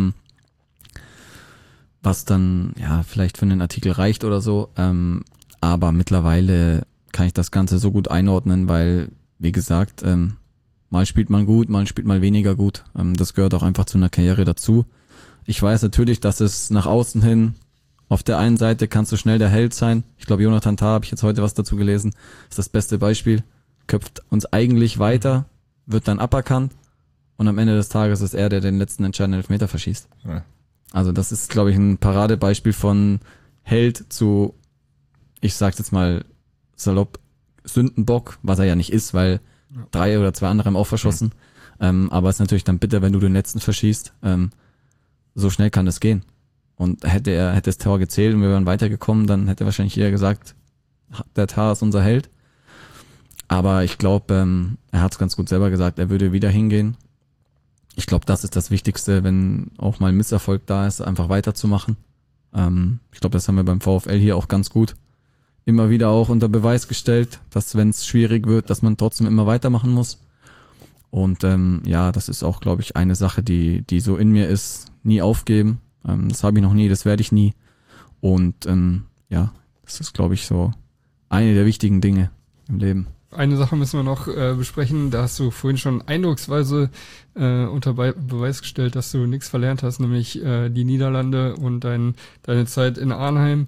S3: was dann ja vielleicht für einen Artikel reicht oder so. Aber mittlerweile kann ich das Ganze so gut einordnen, weil, wie gesagt, mal spielt man gut, mal spielt man weniger gut. Das gehört auch einfach zu einer Karriere dazu. Ich weiß natürlich, dass es nach außen hin, auf der einen Seite kannst du schnell der Held sein. Ich glaube, Jonathan Tah, habe ich jetzt heute was dazu gelesen, ist das beste Beispiel. Köpft uns eigentlich weiter, wird dann aberkannt und am Ende des Tages ist er, der den letzten entscheidenden Elfmeter verschießt. Ja. Also das ist, glaube ich, ein Paradebeispiel von Held zu, ich sag's jetzt mal salopp, Sündenbock, was er ja nicht ist, weil 3 oder 2 andere haben auch verschossen. Aber es ist natürlich dann bitter, wenn du den letzten verschießt. So schnell kann das gehen. Und hätte das Tor gezählt und wir wären weitergekommen, dann hätte wahrscheinlich jeder gesagt, der Tar ist unser Held. Aber ich glaube, er hat es ganz gut selber gesagt, er würde wieder hingehen. Ich glaube, das ist das Wichtigste, wenn auch mal ein Misserfolg da ist, einfach weiterzumachen. Ich glaube, das haben wir beim VfL hier auch ganz gut immer wieder auch unter Beweis gestellt, dass wenn es schwierig wird, dass man trotzdem immer weitermachen muss. Und ja, das ist auch, glaube ich, eine Sache, die so in mir ist, nie aufgeben. Das habe ich noch nie, das werde ich nie. Und ja, das ist, glaube ich, so eine der wichtigen Dinge im Leben.
S2: Eine Sache müssen wir noch besprechen, da hast du vorhin schon eindrucksweise unter Beweis gestellt, dass du nichts verlernt hast, nämlich die Niederlande und deine Zeit in Arnhem.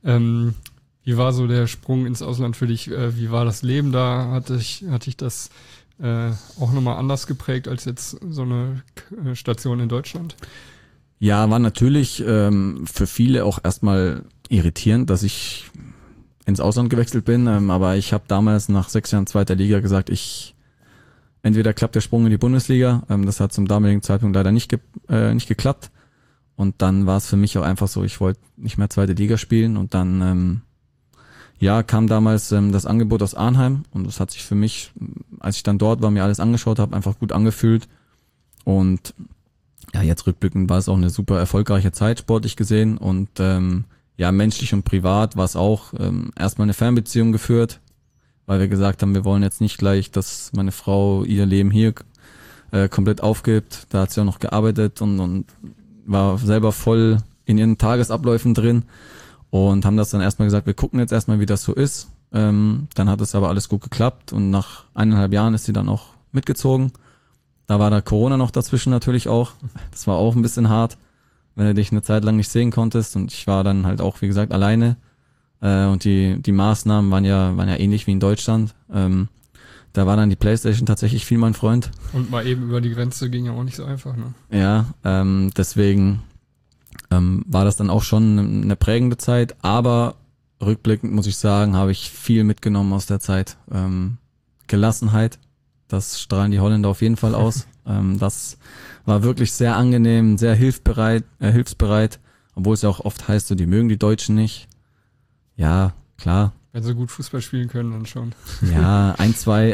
S2: Wie war so der Sprung ins Ausland für dich? Wie war das Leben da? Hat dich das auch nochmal anders geprägt als jetzt so eine Station in Deutschland?
S3: Ja, war natürlich für viele auch erstmal irritierend, dass ich ins Ausland gewechselt bin, aber ich habe damals nach 6 Jahren zweiter Liga gesagt, entweder klappt der Sprung in die Bundesliga, das hat zum damaligen Zeitpunkt leider nicht geklappt, und dann war es für mich auch einfach so, ich wollte nicht mehr zweite Liga spielen, und dann ja, kam damals das Angebot aus Arnhem, und das hat sich für mich, als ich dann dort war, mir alles angeschaut habe, einfach gut angefühlt. Und ja, jetzt rückblickend war es auch eine super erfolgreiche Zeit, sportlich gesehen, und ja, menschlich und privat war es auch erstmal eine Fernbeziehung geführt, weil wir gesagt haben, wir wollen jetzt nicht gleich, dass meine Frau ihr Leben hier komplett aufgibt. Da hat sie auch noch gearbeitet und war selber voll in ihren Tagesabläufen drin. Und haben das dann erstmal gesagt, wir gucken jetzt erstmal, wie das so ist. Dann hat es aber alles gut geklappt, und nach 1,5 Jahren ist sie dann auch mitgezogen. Da war da Corona noch dazwischen natürlich auch. Das war auch ein bisschen hart, wenn du dich eine Zeit lang nicht sehen konntest, und ich war dann halt auch, wie gesagt, alleine. Und die Maßnahmen waren ja ähnlich wie in Deutschland. Da war dann die PlayStation tatsächlich viel mein Freund.
S2: Und mal eben über die Grenze ging ja auch nicht so einfach, ne?
S3: Ja, deswegen war das dann auch schon eine prägende Zeit, aber rückblickend muss ich sagen, habe ich viel mitgenommen aus der Zeit. Gelassenheit, das strahlen die Holländer auf jeden Fall aus. Das war wirklich sehr angenehm, sehr hilfsbereit, obwohl es ja auch oft heißt, so, die mögen die Deutschen nicht. Ja, klar.
S2: Wenn sie gut Fußball spielen können, dann schon.
S3: Ja, ein,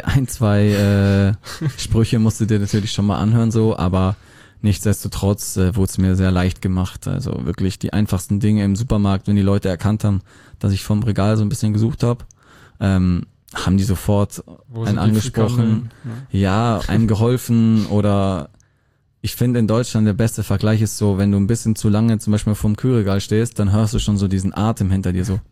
S3: zwei Sprüche musst du dir natürlich schon mal anhören, so, aber nichtsdestotrotz wurde es mir sehr leicht gemacht. Also wirklich die einfachsten Dinge im Supermarkt, wenn die Leute erkannt haben, dass ich vom Regal so ein bisschen gesucht habe, haben die sofort einen angesprochen, ja, einem geholfen. Oder ich finde in Deutschland der beste Vergleich ist so, wenn du ein bisschen zu lange zum Beispiel vorm Kühlregal stehst, dann hörst du schon so diesen Atem hinter dir so.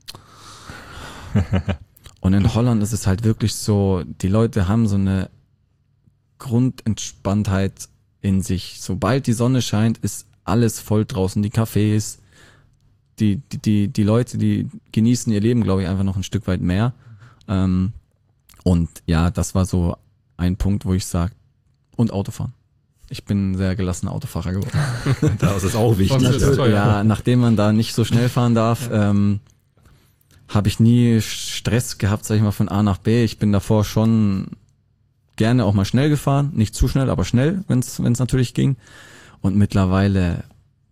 S3: Und in Holland ist es halt wirklich so, die Leute haben so eine Grundentspanntheit in sich. Sobald die Sonne scheint, ist alles voll draußen. Die Cafés, die Leute, die genießen ihr Leben, glaube ich, einfach noch ein Stück weit mehr. Und ja, das war so ein Punkt, wo ich sage, und Autofahren. Ich bin ein sehr gelassener Autofahrer geworden.
S1: Das ist auch wichtig.
S3: Ja, nachdem man da nicht so schnell fahren darf, habe ich nie Stress gehabt, sag ich mal, von A nach B. Ich bin davor schon gerne auch mal schnell gefahren, nicht zu schnell, aber schnell, wenn es natürlich ging. Und mittlerweile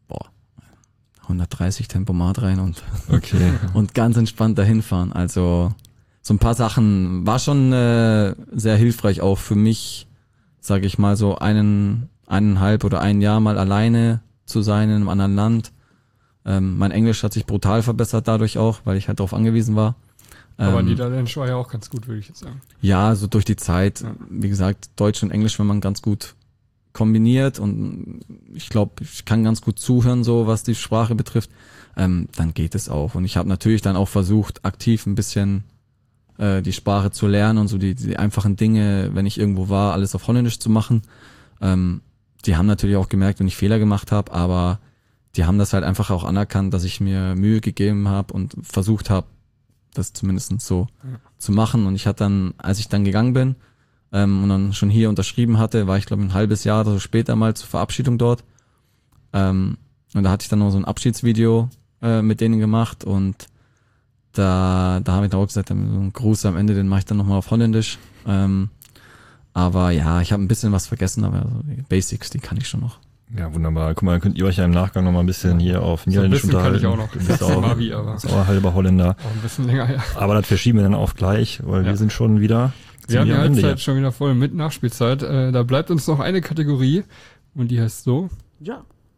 S3: 130 Tempomat rein und ganz entspannt dahin fahren. Also so ein paar Sachen war schon sehr hilfreich auch für mich, sage ich mal, so 1,5 oder 1 Jahr mal alleine zu sein in einem anderen Land. Mein Englisch hat sich brutal verbessert dadurch auch, weil ich halt darauf angewiesen war.
S2: Aber Niederländisch war ja auch ganz gut, würde ich jetzt sagen.
S3: Ja, so durch die Zeit. Ja. Wie gesagt, Deutsch und Englisch, wenn man ganz gut kombiniert, und ich glaube, ich kann ganz gut zuhören, so was die Sprache betrifft, dann geht es auch. Und ich habe natürlich dann auch versucht, aktiv ein bisschen die Sprache zu lernen und so die einfachen Dinge, wenn ich irgendwo war, alles auf Holländisch zu machen. Die haben natürlich auch gemerkt, wenn ich Fehler gemacht habe, aber die haben das halt einfach auch anerkannt, dass ich mir Mühe gegeben habe und versucht habe, das zumindest so zu machen. Und ich hatte dann, als ich dann gegangen bin und dann schon hier unterschrieben hatte, war ich glaube ein halbes Jahr oder so später mal zur Verabschiedung dort. Und da hatte ich dann noch so ein Abschiedsvideo mit denen gemacht, und da habe ich dann auch gesagt, so einen Gruß am Ende, den mache ich dann nochmal auf Holländisch. Aber ja, ich habe ein bisschen was vergessen, aber also die Basics, die kann ich schon noch.
S1: Ja, wunderbar. Guck mal, dann könnt ihr euch ja im Nachgang noch mal ein bisschen hier auf Niederländisch unterhalten.
S2: Kann ich auch noch.
S1: Du bist auch halber Holländer.
S2: Auch ein bisschen länger, ja.
S1: Aber das verschieben wir dann auch gleich, weil wir sind schon wieder
S2: wir haben die Halbzeit schon wieder voll mit Nachspielzeit. Da bleibt uns noch eine Kategorie, und die heißt so.
S4: Ja.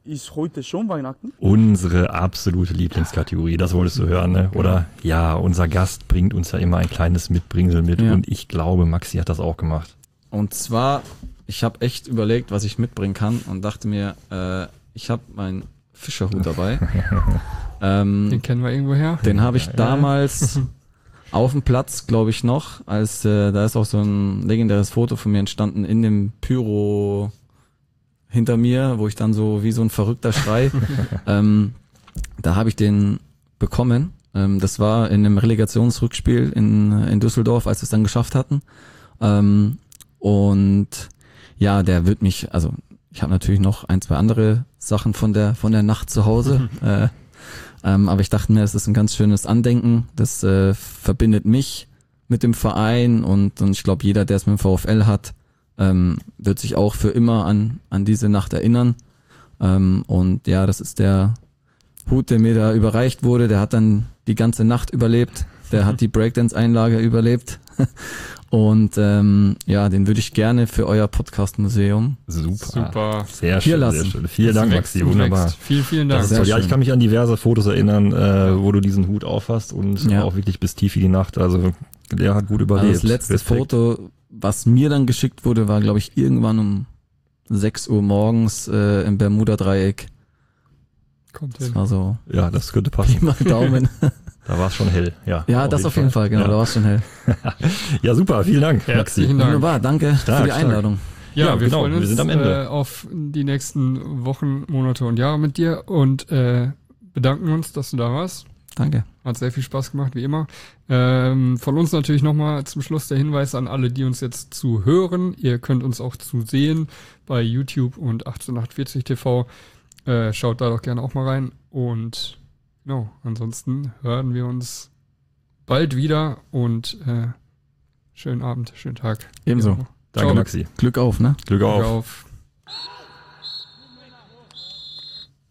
S4: ist heute schon Weihnachten?
S1: Unsere absolute Lieblingskategorie, das wolltest du hören, ne? Oder? Ja, unser Gast bringt uns ja immer ein kleines Mitbringsel mit und ich glaube, Maxi hat das auch gemacht.
S3: Und zwar, ich habe echt überlegt, was ich mitbringen kann und dachte mir, ich habe meinen Fischerhut dabei.
S2: Den kennen wir irgendwo her.
S3: Den habe ich damals auf dem Platz, glaube ich noch, als da ist auch so ein legendäres Foto von mir entstanden in dem Pyro hinter mir, wo ich dann so wie so ein Verrückter schrei. Da habe ich den bekommen. Das war in einem Relegationsrückspiel in Düsseldorf, als wir es dann geschafft hatten. Und ja, der wird mich, also ich habe natürlich noch 1, 2 andere Sachen von der Nacht zu Hause. Aber ich dachte mir, es ist ein ganz schönes Andenken. Das verbindet mich mit dem Verein und ich glaube, jeder, der es mit dem VfL hat, wird sich auch für immer an diese Nacht erinnern. Und ja, das ist der Hut, der mir da überreicht wurde. Der hat dann die ganze Nacht überlebt. Der hat die Breakdance-Einlage überlebt. Und ja, den würde ich gerne für euer Podcast-Museum
S1: Super. Sehr
S3: hier
S1: schön,
S3: lassen.
S1: sehr schön. Vielen Dank, Maxi, wunderbar.
S2: Vielen Dank.
S1: Ja, ich kann mich an diverse Fotos erinnern, wo du diesen Hut aufhast und auch wirklich bis tief in die Nacht. Also der hat gut überlebt.
S3: Also das letzte
S1: Respekt.
S3: Foto, was mir dann geschickt wurde, war, glaube ich, irgendwann um 6 Uhr morgens im Bermuda-Dreieck.
S2: Kommt
S3: Das
S2: hin.
S3: war so
S1: Ja, das könnte
S3: Pi
S1: passen.
S3: mal Daumen.
S1: Da war es schon hell. Ja,
S3: Das auf jeden Fall, genau,
S1: Ja.
S3: da war es schon hell.
S1: Ja, super, vielen Dank, Maxi.
S2: Herzlichen Dank.
S3: Wunderbar, danke
S1: Stark,
S3: für die
S1: stark.
S3: Einladung.
S2: Ja,
S1: Ja,
S2: wir
S1: genau,
S2: freuen uns
S1: wir sind am Ende.
S2: auf die nächsten Wochen, Monate und Jahre mit dir und bedanken uns, dass du da warst.
S3: Danke.
S2: Hat sehr viel Spaß gemacht, wie immer. Von uns natürlich nochmal zum Schluss der Hinweis an alle, die uns jetzt zuhören. Ihr könnt uns auch zusehen bei YouTube und 18840 TV. Schaut da doch gerne auch mal rein. Und genau, ansonsten hören wir uns bald wieder und schönen Abend, schönen Tag.
S3: Ebenso.
S2: Ja.
S1: Danke,
S2: Ciao.
S1: Maxi.
S3: Glück auf, ne?
S1: Glück
S2: Glück
S1: auf.
S2: auf.